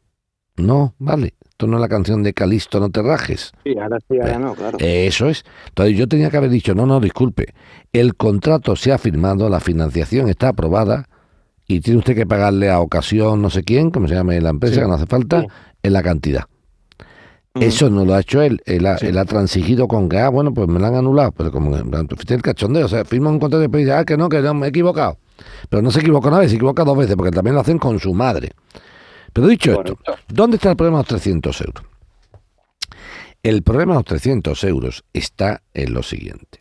no, vale. Esto no es la canción de Calisto, no te rajes. Sí, ahora sí, ahora no, claro. Eso es. Entonces yo tenía que haber dicho, no, no, disculpe, el contrato se ha firmado, la financiación está aprobada y tiene usted que pagarle a ocasión no sé quién, como se llame la empresa, sí. que no hace falta, sí. en la cantidad. Mm. Eso no lo ha hecho él. Él ha, sí. él ha transigido con que, ah, bueno, pues me lo han anulado. Pero como fíjate el cachondeo, o sea, firma un contrato y después dice, ah, que no, que no, me he equivocado. Pero no se equivoca una vez, se equivoca dos veces, porque también lo hacen con su madre. Pero dicho Correcto. esto, ¿dónde está el problema de los trescientos euros? El problema de los trescientos euros está en lo siguiente.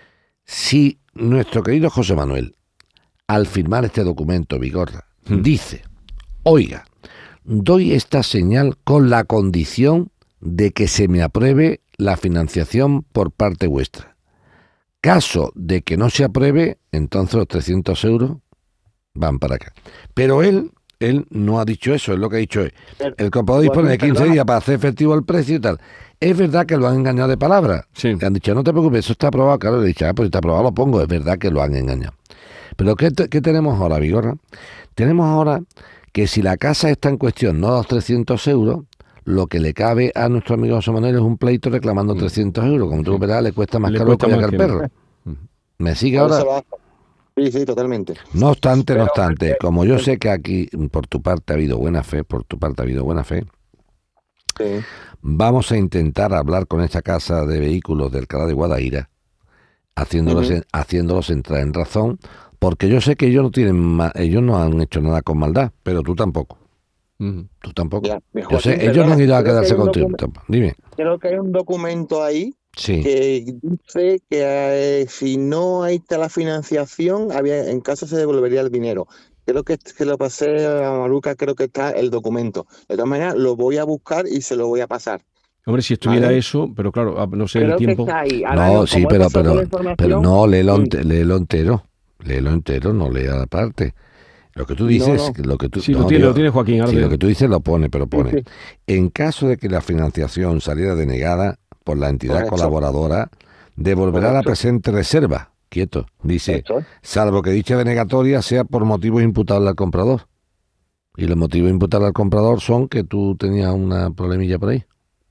Si nuestro querido José Manuel, al firmar este documento, Vigorra, hmm. dice, oiga, doy esta señal con la condición de que se me apruebe la financiación por parte vuestra. Caso de que no se apruebe, entonces los trescientos euros van para acá. Pero él... Él no ha dicho eso, es lo que ha dicho él. El comprador dispone de quince días para hacer efectivo el precio y tal. Es verdad que lo han engañado de palabra. Sí. Le han dicho, no te preocupes, eso está aprobado. Claro, le he dicho, ah, pues si está aprobado lo pongo. Es verdad que lo han engañado. Pero ¿qué, qué tenemos ahora, Vigorra? Tenemos ahora que si la casa está en cuestión, no los trescientos euros, lo que le cabe a nuestro amigo José Manuel es un pleito reclamando mm. trescientos euros. Como tú mm. verás, le cuesta más le caro que al perro. Mm. ¿Me sigue ahora? Sí, sí, totalmente. No obstante, Pero, no obstante, como yo sé que aquí por tu parte ha habido buena fe, por tu parte ha habido buena fe, sí. vamos a intentar hablar con esta casa de vehículos del Alcalá de Guadaira, haciéndolos, uh-huh. en, haciéndolos entrar en razón, porque yo sé que ellos no tienen, ellos no han hecho nada con maldad, pero tú tampoco. Uh-huh. Tú tampoco. Ya, yo sé, ellos no han ido a quedarse contigo. Dime. Creo que hay un documento ahí Sí. que dice que eh, si no hay la financiación, había, en caso se devolvería el dinero. Creo que, que lo pasé a Maruca, creo que está el documento. De todas maneras, lo voy a buscar y se lo voy a pasar. Hombre, si estuviera ¿Vale? eso, pero claro, no sé el Creo que tiempo. está ahí. Ahora No, no, sí, como he pero, pasado pero, toda la información, pero no, léelo, sí. ente- léelo entero. Léelo entero, no lea la parte. Lo que tú No, dices, no. lo que tú, Sí, no, lo tiene, digo, lo tiene Joaquín. ahora sí, te- lo que tú dices lo pone, pero pone. Sí, sí. En caso de que la financiación saliera denegada por la entidad Correcto. colaboradora, devolverá la Correcto. presente reserva. Quieto. Dice, Eso es. salvo que dicha denegatoria sea por motivos imputables al comprador. Y los motivos imputables al comprador son que tú tenías una problemilla por ahí.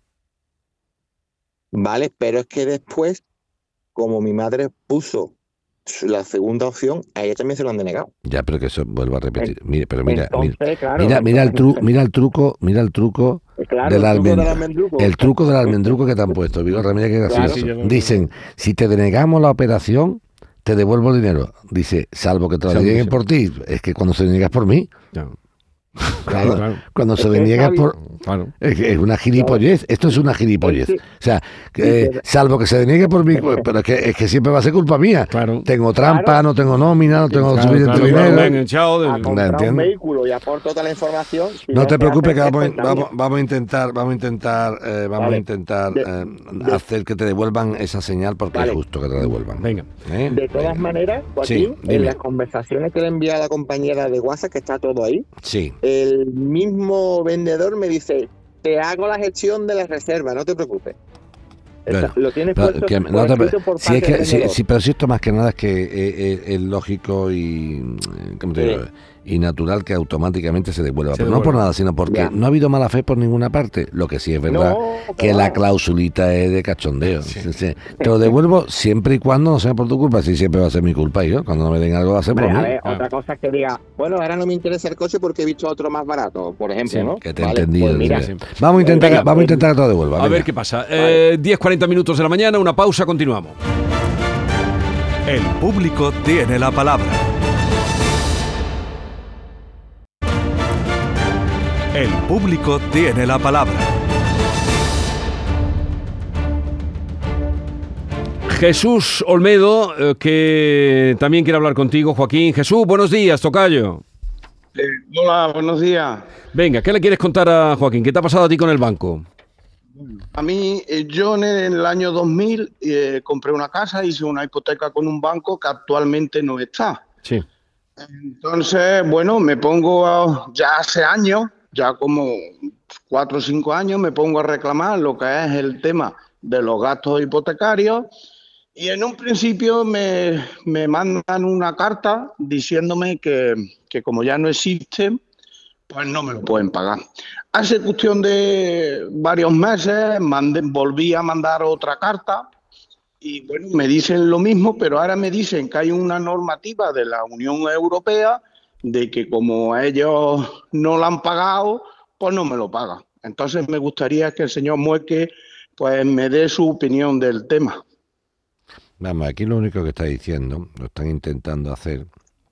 Vale, pero es que después, como mi madre puso la segunda opción, a ella también se lo han denegado. Ya, pero que eso vuelvo a repetir. Mire, pero mira, mira, Entonces, claro, mira, mira el entonces- tru, mira el truco, mira el truco claro, del el truco del almendruco. almendruco. El truco del almendruco que te han puesto, Vigorra, mira qué gracioso. Claro. Sí, sí, yo lo- Dicen, si te denegamos la operación, te devuelvo el dinero. Dice, salvo que te lo Salvo que deneguen sea. por ti. Es que cuando se deniegas por mí, Ya. Claro, claro, cuando Es se que deniegas Javi- por... claro. Es, que es una gilipollez, esto es una gilipollez. Es O sea, que, Sí, eh, salvo que se deniegue por mí, pues, pero es que, es que siempre va a ser culpa mía. Claro. Tengo trampa, Claro. no tengo nómina, no tengo Claro, suficiente claro, dinero. me han echado de- a comprar un entiendo. vehículo y aporto toda la información. si No te se preocupes hace, que es vamos, a- cuenta vamos, mía. vamos a intentar, vamos a intentar, eh, vamos a Vale. intentar De- eh, de- hacer que te devuelvan esa señal porque Vale. es justo que te la devuelvan. Venga. ¿Eh? De todas Venga. maneras, Joaquín, Sí, dime. en las conversaciones que le envía a la compañera de WhatsApp, que está todo ahí, Sí. el mismo vendedor me dice, te hago la gestión de la reserva, no te preocupes. Bueno, Está- lo tienes Pero, puesto que por no te- escrito por si es parte que, del si- vendedor. sí, pero si esto más que nada es que eh, eh, es lógico y, mm, ¿cómo te Sí. digo? Y natural que automáticamente se devuelva. Se pero no por devuelva. nada, sino porque Ya. no ha habido mala fe por ninguna parte. Lo que sí es verdad No, que claro. la clausulita es de cachondeo. Sí. Sí, sí. Te lo devuelvo siempre y cuando no sea por tu culpa. Si siempre va a ser mi culpa. Y yo, cuando no me den algo, va a ser por Hombre, a mí. ver, Claro. otra cosa es que diga, bueno, ahora no me interesa el coche porque he visto otro más barato, por ejemplo, Sí, ¿no? Que te he Vale, entendido. pues mira, sí. Vamos a intentar, Venga, vamos a pues- intentar que te lo devuelva. A venga. ver qué pasa. Eh, diez cuarenta minutos de la mañana, una pausa, continuamos. El público tiene la palabra. El público tiene la palabra. Jesús Olmedo, eh, que también quiere hablar contigo, Joaquín. Jesús, buenos días, tocayo. Eh, hola, buenos días. Venga, ¿qué le quieres contar a Joaquín? ¿Qué te ha pasado a ti con el banco? A mí, eh, yo en el año dos mil eh, compré una casa, hice una hipoteca con un banco que actualmente no está. Sí. Entonces, bueno, me pongo a- ya hace años, ya como cuatro o cinco años, me pongo a reclamar lo que es el tema de los gastos hipotecarios. Y en un principio me, me mandan una carta diciéndome que, que como ya no existen, pues no me lo pueden pagar. Hace cuestión de varios meses mandé, volví a mandar otra carta y bueno, me dicen lo mismo, pero ahora me dicen que hay una normativa de la Unión Europea de que como ellos no la han pagado, pues no me lo pagan. Entonces me gustaría que el señor Mueque pues me dé su opinión del tema. Vamos, aquí lo único que está diciendo, lo están intentando hacer,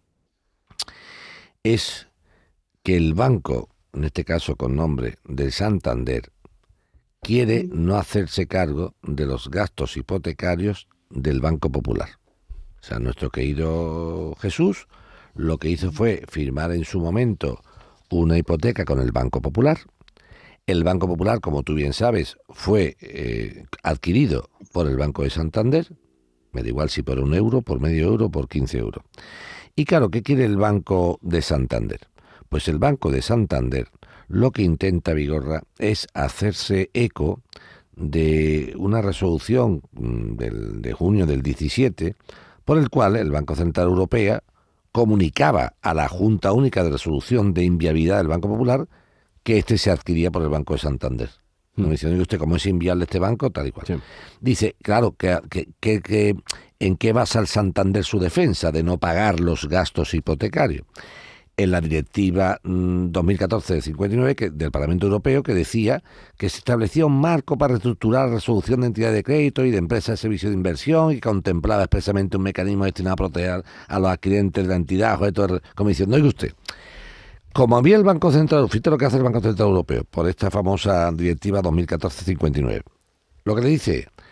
es que el banco, en este caso con nombre del Santander, quiere no hacerse cargo de los gastos hipotecarios del Banco Popular. O sea, nuestro querido Jesús lo que hizo fue firmar en su momento una hipoteca con el Banco Popular. El Banco Popular, como tú bien sabes, fue eh, adquirido por el Banco de Santander. Me da igual si por un euro, por medio euro, por quince euros. Y claro, ¿qué quiere el Banco de Santander? Pues el Banco de Santander lo que intenta, Vigorra, es hacerse eco de una resolución del, de junio del diecisiete, por el cual el Banco Central Europeo comunicaba a la Junta Única de Resolución de Inviabilidad del Banco Popular que este se adquiría por el Banco de Santander. No me dice, oye, usted, ¿cómo es inviable este banco? Tal y cual. Sí. Dice, claro, que, que, que, que ¿en qué basa el Santander su defensa de no pagar los gastos hipotecarios? En la directiva mmm, dos mil catorce cincuenta y nueve que, del Parlamento Europeo, que decía que se establecía un marco para reestructurar la resolución de entidades de crédito y de empresas de servicio de inversión y contemplaba expresamente un mecanismo destinado a proteger a los adquirentes de la entidad, objeto de comisión. No, oiga usted, como había el Banco Central, fíjate lo que hace el Banco Central Europeo por esta famosa directiva dos mil catorce cincuenta y nueve. Lo que le dice,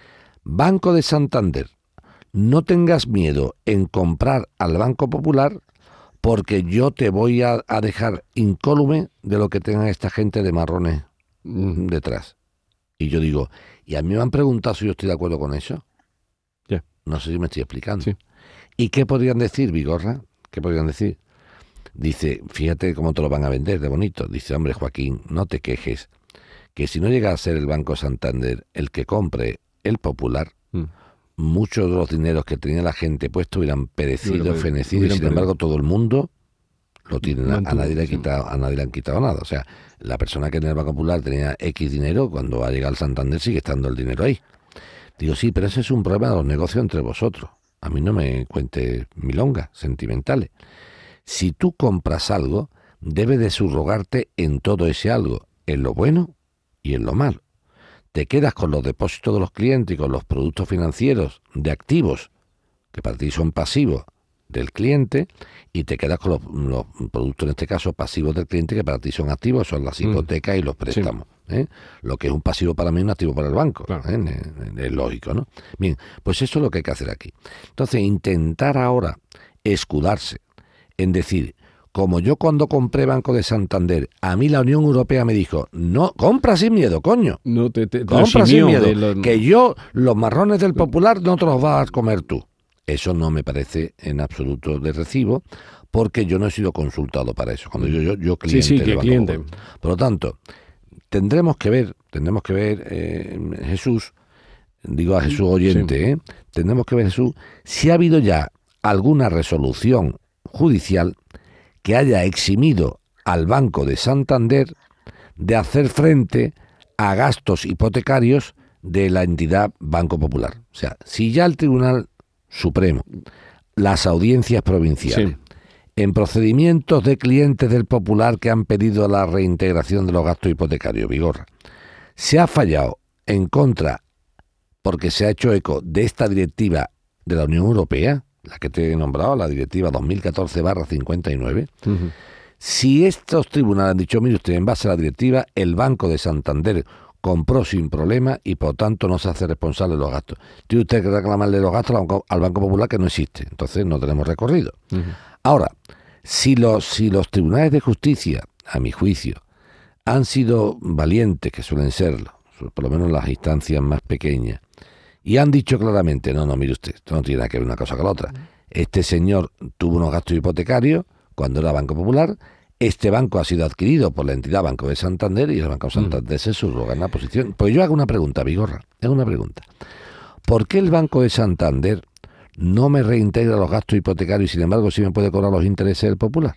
Banco de Santander, no tengas miedo en comprar al Banco Popular porque yo te voy a, a dejar incólume de lo que tenga esta gente de marrones mm, detrás. Y yo digo, ¿y a mí me han preguntado si yo estoy de acuerdo con eso? Yeah. No sé si me estoy explicando. Sí. ¿Y qué podrían decir, Vigorra? ¿Qué podrían decir? Dice, fíjate cómo te lo van a vender de bonito. Dice, hombre, Joaquín, no te quejes, que si no llega a ser el Banco Santander el que compre el Popular, mm. muchos de los dineros que tenía la gente puestos hubieran perecido, fenecido, y sin perdido. Embargo todo el mundo lo tiene, a, a nadie le ha quitado, a nadie le han quitado nada. O sea, la persona que en el Banco Popular tenía X dinero, cuando ha llegado al Santander sigue estando el dinero ahí. Digo, sí, pero ese es un problema de los negocios entre vosotros. A mí no me cuentes milongas sentimentales. Si tú compras algo, debes de subrogarte en todo ese algo, en lo bueno y en lo malo. Te quedas con los depósitos de los clientes y con los productos financieros de activos, que para ti son pasivos del cliente, y te quedas con los, los productos, en este caso, pasivos del cliente, que para ti son activos, son las hipotecas mm. y los préstamos. Sí. ¿eh? Lo que es un pasivo para mí es un activo para el banco. Claro. ¿eh? Es lógico, ¿no? Bien, pues eso es lo que hay que hacer aquí. Entonces, intentar ahora escudarse en decir, como yo cuando compré Banco de Santander, a mí la Unión Europea me dijo, no, compra sin miedo, coño. No te, te, compra sin miedo, los... que yo, los marrones del Popular, no te los vas a comer tú. Eso no me parece en absoluto de recibo, porque yo no he sido consultado para eso. Cuando yo, yo, yo cliente. Sí, sí, que cliente. Por lo tanto, tendremos que ver, tendremos que ver, eh, Jesús, digo a Jesús oyente, sí. ¿eh? tendremos que ver, Jesús, si ha habido ya alguna resolución judicial que haya eximido al Banco de Santander de hacer frente a gastos hipotecarios de la entidad Banco Popular. O sea, si ya el Tribunal Supremo, las audiencias provinciales, sí. en procedimientos de clientes del Popular que han pedido la reintegración de los gastos hipotecarios, Vigorra, se ha fallado en contra, porque se ha hecho eco de esta directiva de la Unión Europea, la que te he nombrado, la directiva dos mil catorce barra cincuenta y nueve, uh-huh. si estos tribunales han dicho, mire usted, en base a la directiva, el Banco de Santander compró sin problema y por tanto no se hace responsable de los gastos. Tiene usted que reclamarle los gastos al Banco Popular, que no existe, entonces no tenemos recorrido. Uh-huh. Ahora, si los, si los tribunales de justicia, a mi juicio, han sido valientes, que suelen serlo, por lo menos las instancias más pequeñas, y han dicho claramente, no, no, mire usted, esto no tiene nada que ver una cosa con la otra. Este señor tuvo unos gastos hipotecarios cuando era Banco Popular, este banco ha sido adquirido por la entidad Banco de Santander y el Banco de Santander se subroga en la posición. Pues yo hago una pregunta, Vigorra, hago una pregunta. ¿Por qué el Banco de Santander no me reintegra los gastos hipotecarios y sin embargo sí me puede cobrar los intereses del Popular?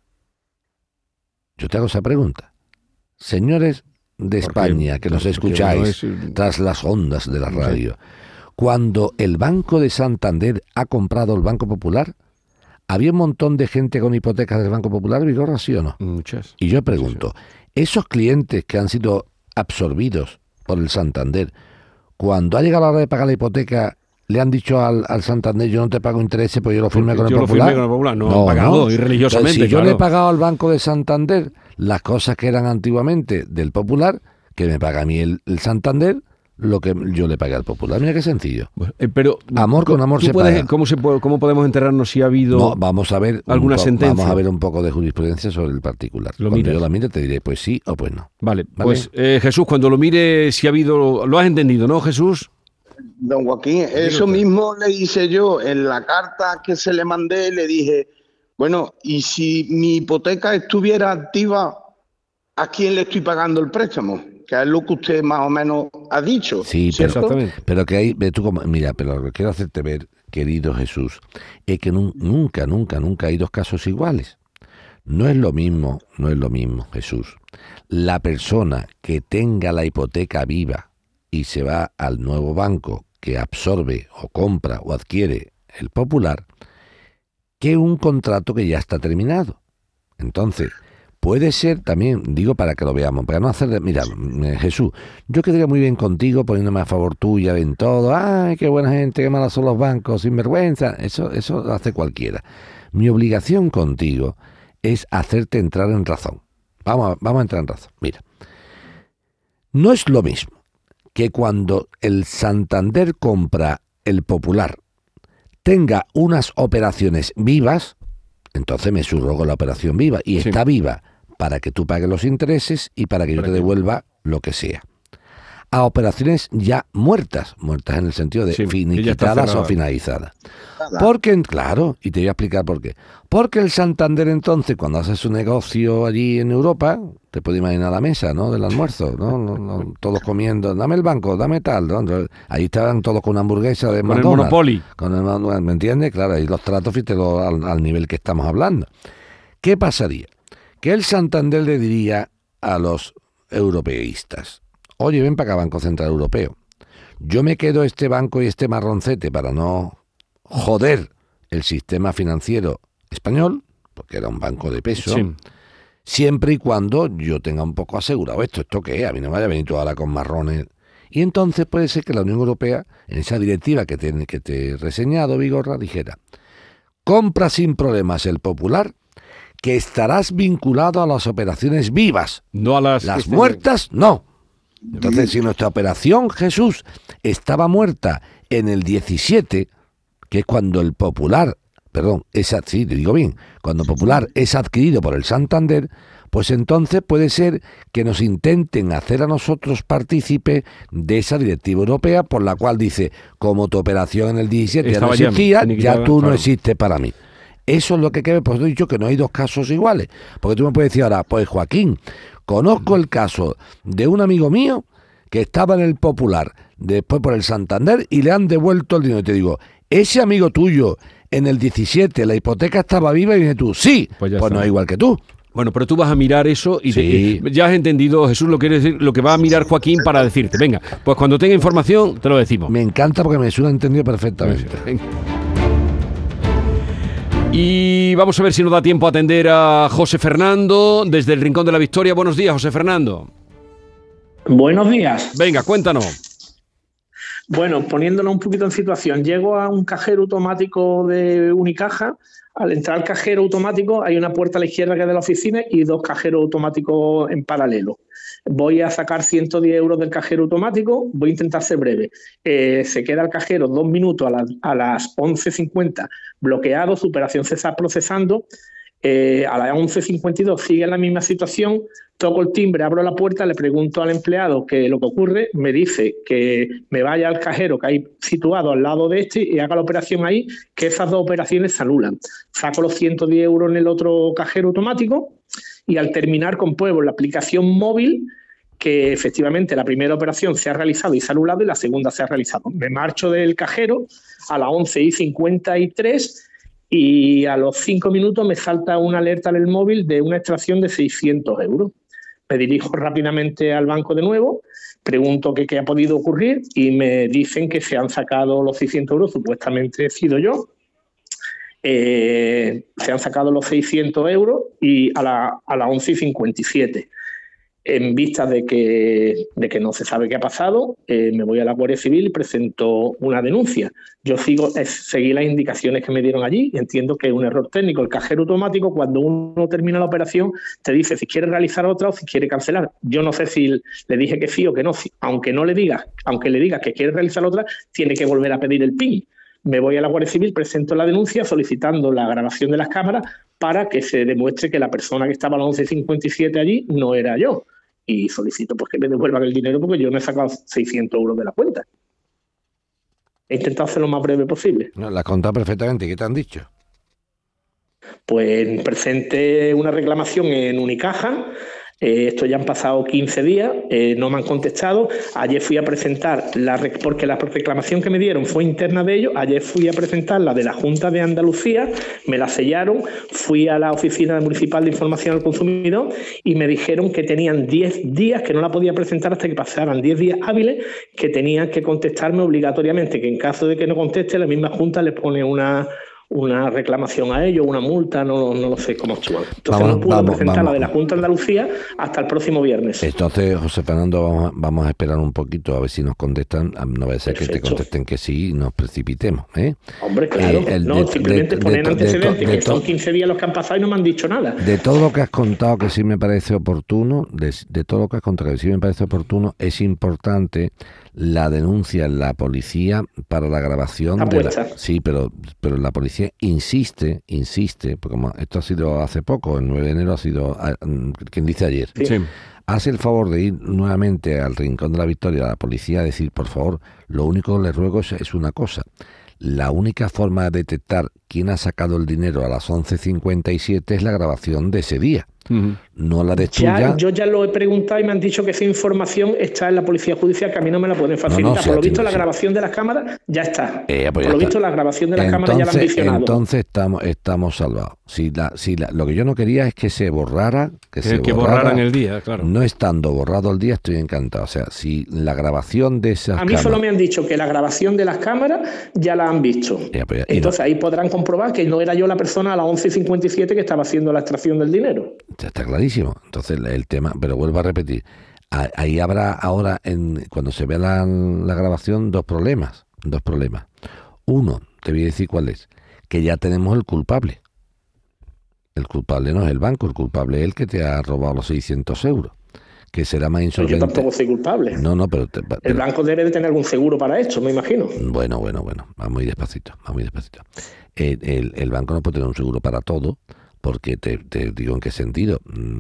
Yo te hago esa pregunta. Señores de España, que nos escucháis no es... tras las ondas de la radio, sí. cuando el Banco de Santander ha comprado el Banco Popular, ¿había un montón de gente con hipotecas del Banco Popular, Vigorra, sí o no? Muchas. Y yo pregunto, sí, sí. esos clientes que han sido absorbidos por el Santander, cuando ha llegado la hora de pagar la hipoteca, le han dicho al, al Santander, yo no te pago intereses, pues yo lo firmé con el yo Popular. Lo firmé con el Popular, no, no han pagado, no. y religiosamente. Entonces, si claro. yo le he pagado al Banco de Santander las cosas que eran antiguamente del Popular, que me paga a mí el, el Santander, lo que yo le pagué al Popular. Mira qué sencillo. Bueno, eh, pero amor con amor se puedes, paga. ¿cómo, se puede, ¿Cómo podemos enterarnos si ha habido no, vamos a ver alguna po- sentencia? Vamos a ver un poco de jurisprudencia sobre el particular. Lo Cuando miras. yo la mire te diré pues sí o pues no. Vale, ¿Vale? pues eh, Jesús, cuando lo mire si ha habido... Lo has entendido, ¿no, Jesús? Don Joaquín, eso mismo le hice yo en la carta que se le mandé, le dije, bueno, y si mi hipoteca estuviera activa, ¿a quién le estoy pagando el préstamo? Que es lo que usted más o menos ha dicho. Sí, pero, exactamente. Pero que hay, ve tú como, mira, pero lo que quiero hacerte ver, querido Jesús, es que nun, nunca, nunca, nunca hay dos casos iguales. No es lo mismo, no es lo mismo, Jesús. La persona que tenga la hipoteca viva y se va al nuevo banco que absorbe o compra o adquiere el Popular, que un contrato que ya está terminado. Entonces, puede ser también, digo para que lo veamos, para no hacer de, mira, Jesús, yo quedaría muy bien contigo poniéndome a favor tuya en todo, ay, qué buena gente, qué malos son los bancos, sinvergüenza, eso, eso lo hace cualquiera. Mi obligación contigo es hacerte entrar en razón. Vamos a, vamos a entrar en razón. Mira, no es lo mismo que cuando el Santander compra el Popular tenga unas operaciones vivas, entonces me subrogo la operación viva, y sí. está viva para que tú pagues los intereses y para que yo te devuelva lo que sea. A operaciones ya muertas, muertas en el sentido de sí, finiquitadas o finalizadas. Porque, claro, y te voy a explicar por qué. Porque el Santander entonces, cuando hace su negocio allí en Europa, te puedes imaginar la mesa, ¿no?, del almuerzo, ¿no? no, no todos comiendo, dame el banco, dame tal, ¿no? Ahí estaban todos con una hamburguesa de McDonald's. Con el Monopoly. Con el, ¿me entiendes? Claro, ahí los tratos, fíjate, al, al nivel que estamos hablando. ¿Qué pasaría? Que el Santander le diría a los europeístas: oye, ven para acá, Banco Central Europeo. Yo me quedo este banco y este marroncete para no joder el sistema financiero español, porque era un banco de peso, sí. siempre y cuando yo tenga un poco asegurado esto. ¿Esto qué es? A mí no me vaya a venir tú ahora con marrones. Y entonces puede ser que la Unión Europea, en esa directiva que te, que te he reseñado, Vigorra, dijera: compra sin problemas el Popular, que estarás vinculado a las operaciones vivas. No a las... Las muertas, no. Entonces, si nuestra operación, Jesús, estaba muerta en el diecisiete, que es cuando el Popular, perdón, es, sí, te digo bien, cuando Popular es adquirido por el Santander, pues entonces puede ser que nos intenten hacer a nosotros partícipe de esa directiva europea, por la cual dice, como tu operación en el diecisiete ya no existía, ya tú no existes para mí. Eso es lo que queda. Pues he dicho que no hay dos casos iguales, porque tú me puedes decir ahora, pues Joaquín, conozco el caso de un amigo mío que estaba en el Popular, después por el Santander, y le han devuelto el dinero. Y te digo, ese amigo tuyo en el diecisiete, la hipoteca estaba viva, y dices tú, sí, pues, pues no es igual que tú. Bueno, pero tú vas a mirar eso y sí. te, ya has entendido, Jesús, lo que, decir, lo que va a mirar Joaquín para decirte. Venga, pues cuando tenga información te lo decimos. Me encanta porque me suena entendido perfectamente. Venga. Y vamos a ver si nos da tiempo a atender a José Fernando desde el Rincón de la Victoria. Buenos días, José Fernando. Buenos días. Venga, cuéntanos. Bueno, poniéndonos un poquito en situación, llego a un cajero automático de Unicaja. Al entrar al cajero automático hay una puerta a la izquierda que es de la oficina y dos cajeros automáticos en paralelo. Voy a sacar ciento diez euros del cajero automático, voy a intentar ser breve. Eh, se queda el cajero dos minutos a, la, a las once cincuenta bloqueado, su operación se está procesando. Eh, a las once cincuenta y dos sigue en la misma situación, toco el timbre, abro la puerta, le pregunto al empleado qué es lo que ocurre, me dice que me vaya al cajero que hay situado al lado de este y haga la operación ahí, que esas dos operaciones se anulan. Saco los ciento diez euros en el otro cajero automático y al terminar compruebo en la aplicación móvil que efectivamente la primera operación se ha realizado y se ha anulado y la segunda se ha realizado. Me marcho del cajero a las once y cincuenta y tres y a los cinco minutos me salta una alerta en el móvil de una extracción de seiscientos euros. Me dirijo rápidamente al banco de nuevo, pregunto qué, qué ha podido ocurrir y me dicen que se han sacado los seiscientos euros, supuestamente he sido yo. Eh, se han sacado los seiscientos euros y a, la, a las once y cincuenta y siete. En vista de que, de que no se sabe qué ha pasado, eh, me voy a la Guardia Civil y presento una denuncia. Yo sigo, es, seguí las indicaciones que me dieron allí y entiendo que es un error técnico. El cajero automático, cuando uno termina la operación, te dice si quiere realizar otra o si quiere cancelar. Yo no sé si le dije que sí o que no. Si, aunque no le digas, aunque le digas que quiere realizar otra, tiene que volver a pedir el P I N. Me voy a la Guardia Civil, presento la denuncia solicitando la grabación de las cámaras para que se demuestre que la persona que estaba a las once cincuenta y siete allí no era yo. Y solicito pues, que me devuelvan el dinero porque yo no he sacado seiscientos euros de la cuenta. He intentado hacer lo más breve posible. No, la has contado perfectamente. ¿Qué te han dicho? Pues presenté una reclamación en Unicaja. Eh, esto ya han pasado quince días, eh, no me han contestado. Ayer fui a presentar, la porque la reclamación que me dieron fue interna de ellos. Ayer fui a presentar la de la Junta de Andalucía, me la sellaron. Fui a la Oficina Municipal de Información al Consumidor y me dijeron que tenían diez días, que no la podía presentar hasta que pasaran diez días hábiles, que tenían que contestarme obligatoriamente, que en caso de que no conteste, la misma Junta les pone una... una reclamación a ellos, una multa, no, no lo sé cómo actúan. Entonces vamos, no puedo vamos, presentar vamos. la de la Junta de Andalucía hasta el próximo viernes. Entonces, José Fernando, vamos a, vamos a esperar un poquito a ver si nos contestan. No va a ser Perfecto. que te contesten que sí y nos precipitemos. ¿eh? Hombre, claro. Eh, el, no, de, simplemente de, poner de, antecedentes, de, de, que son quince días los que han pasado y no me han dicho nada. De todo lo que has contado que sí me parece oportuno, de, de todo lo que has contado que sí me parece oportuno, es importante la denuncia en la policía para la grabación de la, sí, pero pero la policía insiste, insiste, porque como esto ha sido hace poco, el nueve de enero ha sido, quien dice ayer, sí. Hace el favor de ir nuevamente al Rincón de la Victoria a la policía a decir, por favor, lo único que les ruego es, es una cosa. La única forma de detectar quién ha sacado el dinero a las once cincuenta y siete es la grabación de ese día. Uh-huh. No la de tuya. Ya, yo ya lo he preguntado y me han dicho que esa información está en la Policía Judicial, que a mí no me la pueden facilitar. No, no, por lo visto, la sí. grabación de las cámaras ya está. Eh, pues ya por lo visto, está. la grabación de las entonces, cámaras ya la han visionado. Entonces estamos, estamos salvados. Si la, si la, lo que yo no quería es que se borrara, que, que se que borrara, borraran el día, claro. No estando borrado el día, estoy encantado. O sea, si la grabación de esas A mí cámaras, solo me han dicho que la grabación de las cámaras ya la han visto. Ya, pues ya, entonces no. ahí podrán comprobar que no era yo la persona a las once cincuenta y siete que estaba haciendo la extracción del dinero. Ya está clarísimo. Entonces el tema, pero vuelvo a repetir, ahí habrá ahora, en, cuando se vea la, la grabación, dos problemas, dos problemas. Uno, te voy a decir cuál es, que ya tenemos el culpable. El culpable no es el banco, el culpable es el que te ha robado los seiscientos euros, que será más insolvente. Pero yo tampoco soy culpable. No, no, pero... Te, pero el banco debe de tener algún seguro para esto, me imagino. Bueno, bueno, bueno, va muy despacito, va muy despacito. El, el, el banco no puede tener un seguro para todo, porque te, te digo en qué sentido,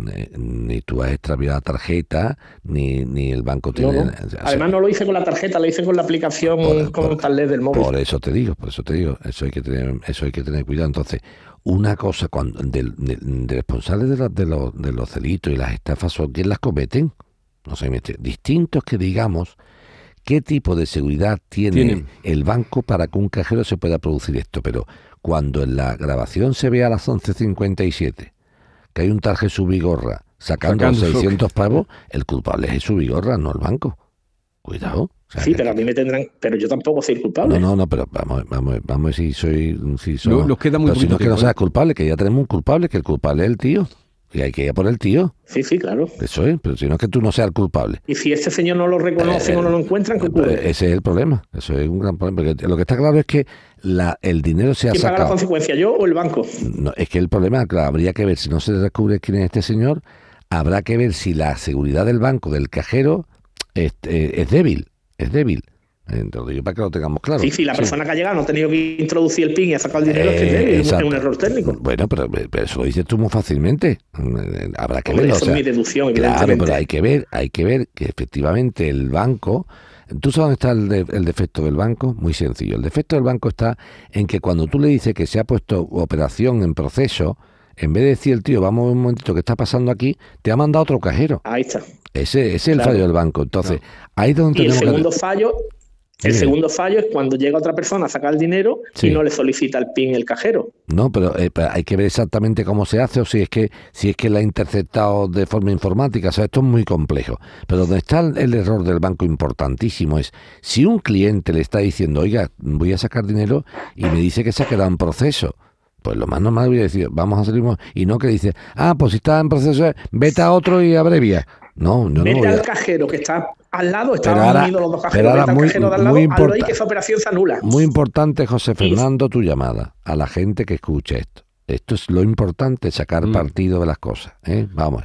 ni tú has extraviado la tarjeta, ni, ni el banco tiene... No, no. O sea, además no lo hice con la tarjeta, lo hice con la aplicación por, con por, tal del móvil. Por eso te digo, por eso te digo, eso hay que tener, eso hay que tener cuidado. Entonces, una cosa, cuando de, de, de responsables de, la, de, los, de los delitos y las estafas son quienes las cometen, no sé, distintos que digamos, ¿qué tipo de seguridad tiene ¿Tienen? el banco para que un cajero se pueda producir esto? Pero cuando en la grabación se ve a las once cincuenta y siete que hay un tal Jesús Vigorra sacando, sacando seiscientos pavos, el culpable es Jesús Vigorra, no el banco. Cuidado. O sea, sí, pero a mí me tendrán... Pero yo tampoco soy culpable. No, no, no, pero vamos, vamos, vamos a ver si soy... Si soy no, nos queda muy pero si no es que no seas culpable, que ya tenemos un culpable, que el culpable es el tío. Y hay que ir a por el tío. Sí, sí, claro. Eso es, pero si no es que tú no seas el culpable. Y si este señor no lo reconoce eh, o no lo encuentran, ¿qué ocurre? Ese es el problema. Eso es un gran problema. Porque lo que está claro es que la, el dinero se ha ¿Quién sacado. paga la consecuencia, yo o el banco? No, es que el problema, claro, habría que ver, si no se descubre quién es este señor, habrá que ver si la seguridad del banco, del cajero, es, es, es débil. Es débil. Entonces, yo para que lo tengamos claro. Sí, sí, la persona sí. que ha llegado no ha tenido que introducir el PIN y ha sacado el dinero, eh, es que es débil, es un error técnico. Bueno, pero, pero eso lo dices tú muy fácilmente. Habrá que verlo. Eso o sea, es mi deducción, evidentemente. Claro, pero hay que ver, hay que ver que efectivamente el banco... ¿Tú sabes dónde está el, de, el defecto del banco? Muy sencillo. El defecto del banco está en que cuando tú le dices que se ha puesto operación en proceso, en vez de decir el tío, vamos un momentito, ¿qué está pasando aquí? Te ha mandado otro cajero. Ahí está. Ese, ese es el claro. fallo del banco. Entonces, no. ahí es donde y tenemos el segundo que... fallo... El sí. segundo fallo es cuando llega otra persona a sacar el dinero sí. y no le solicita el PIN el cajero. No, pero, eh, pero hay que ver exactamente cómo se hace o si es que si es que la ha interceptado de forma informática. O sea, esto es muy complejo. Pero donde está el, el error del banco importantísimo es si un cliente le está diciendo, oiga, voy a sacar dinero y me dice que se ha quedado en proceso. Pues lo más normal voy a decir, vamos a salir y no que dice, ah, pues si está en proceso, vete a otro y abrevia. No, no, vete no. al cajero que está al lado, estaban unidos los dos cajeros, vete al muy, cajero de al lado, hazlo ahí que esa operación se anula. Muy importante, José Fernando, tu llamada a la gente que escucha esto. Esto es lo importante, sacar mm. partido de las cosas. ¿eh? Vamos.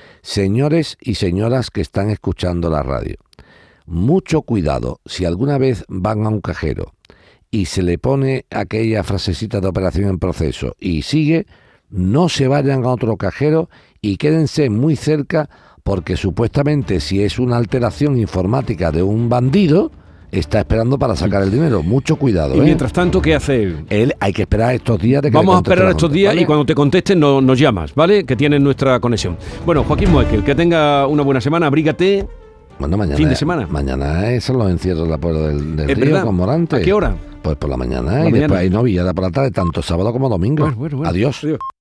Señores y señoras que están escuchando la radio, mucho cuidado si alguna vez van a un cajero y se le pone aquella frasecita de operación en proceso y sigue, no se vayan a otro cajero y quédense muy cerca, porque supuestamente si es una alteración informática de un bandido, está esperando para sacar el dinero. Mucho cuidado. Y ¿eh? mientras tanto, ¿qué hace él? Él hay que esperar estos días de que Vamos a esperar estos días, ¿vale? Y cuando te contesten no, nos llamas, ¿vale? Que tienes nuestra conexión. Bueno, Joaquín Moekel, que tenga una buena semana, abrígate. Bueno, mañana, fin de semana. Mañana es los encierros de la puerta del, del río verdad? Con Morante. ¿A qué hora? Pues por la mañana, la y mañana. Después hay novillada por la tarde, tanto sábado como domingo. Bueno, bueno, bueno. Adiós. Adiós.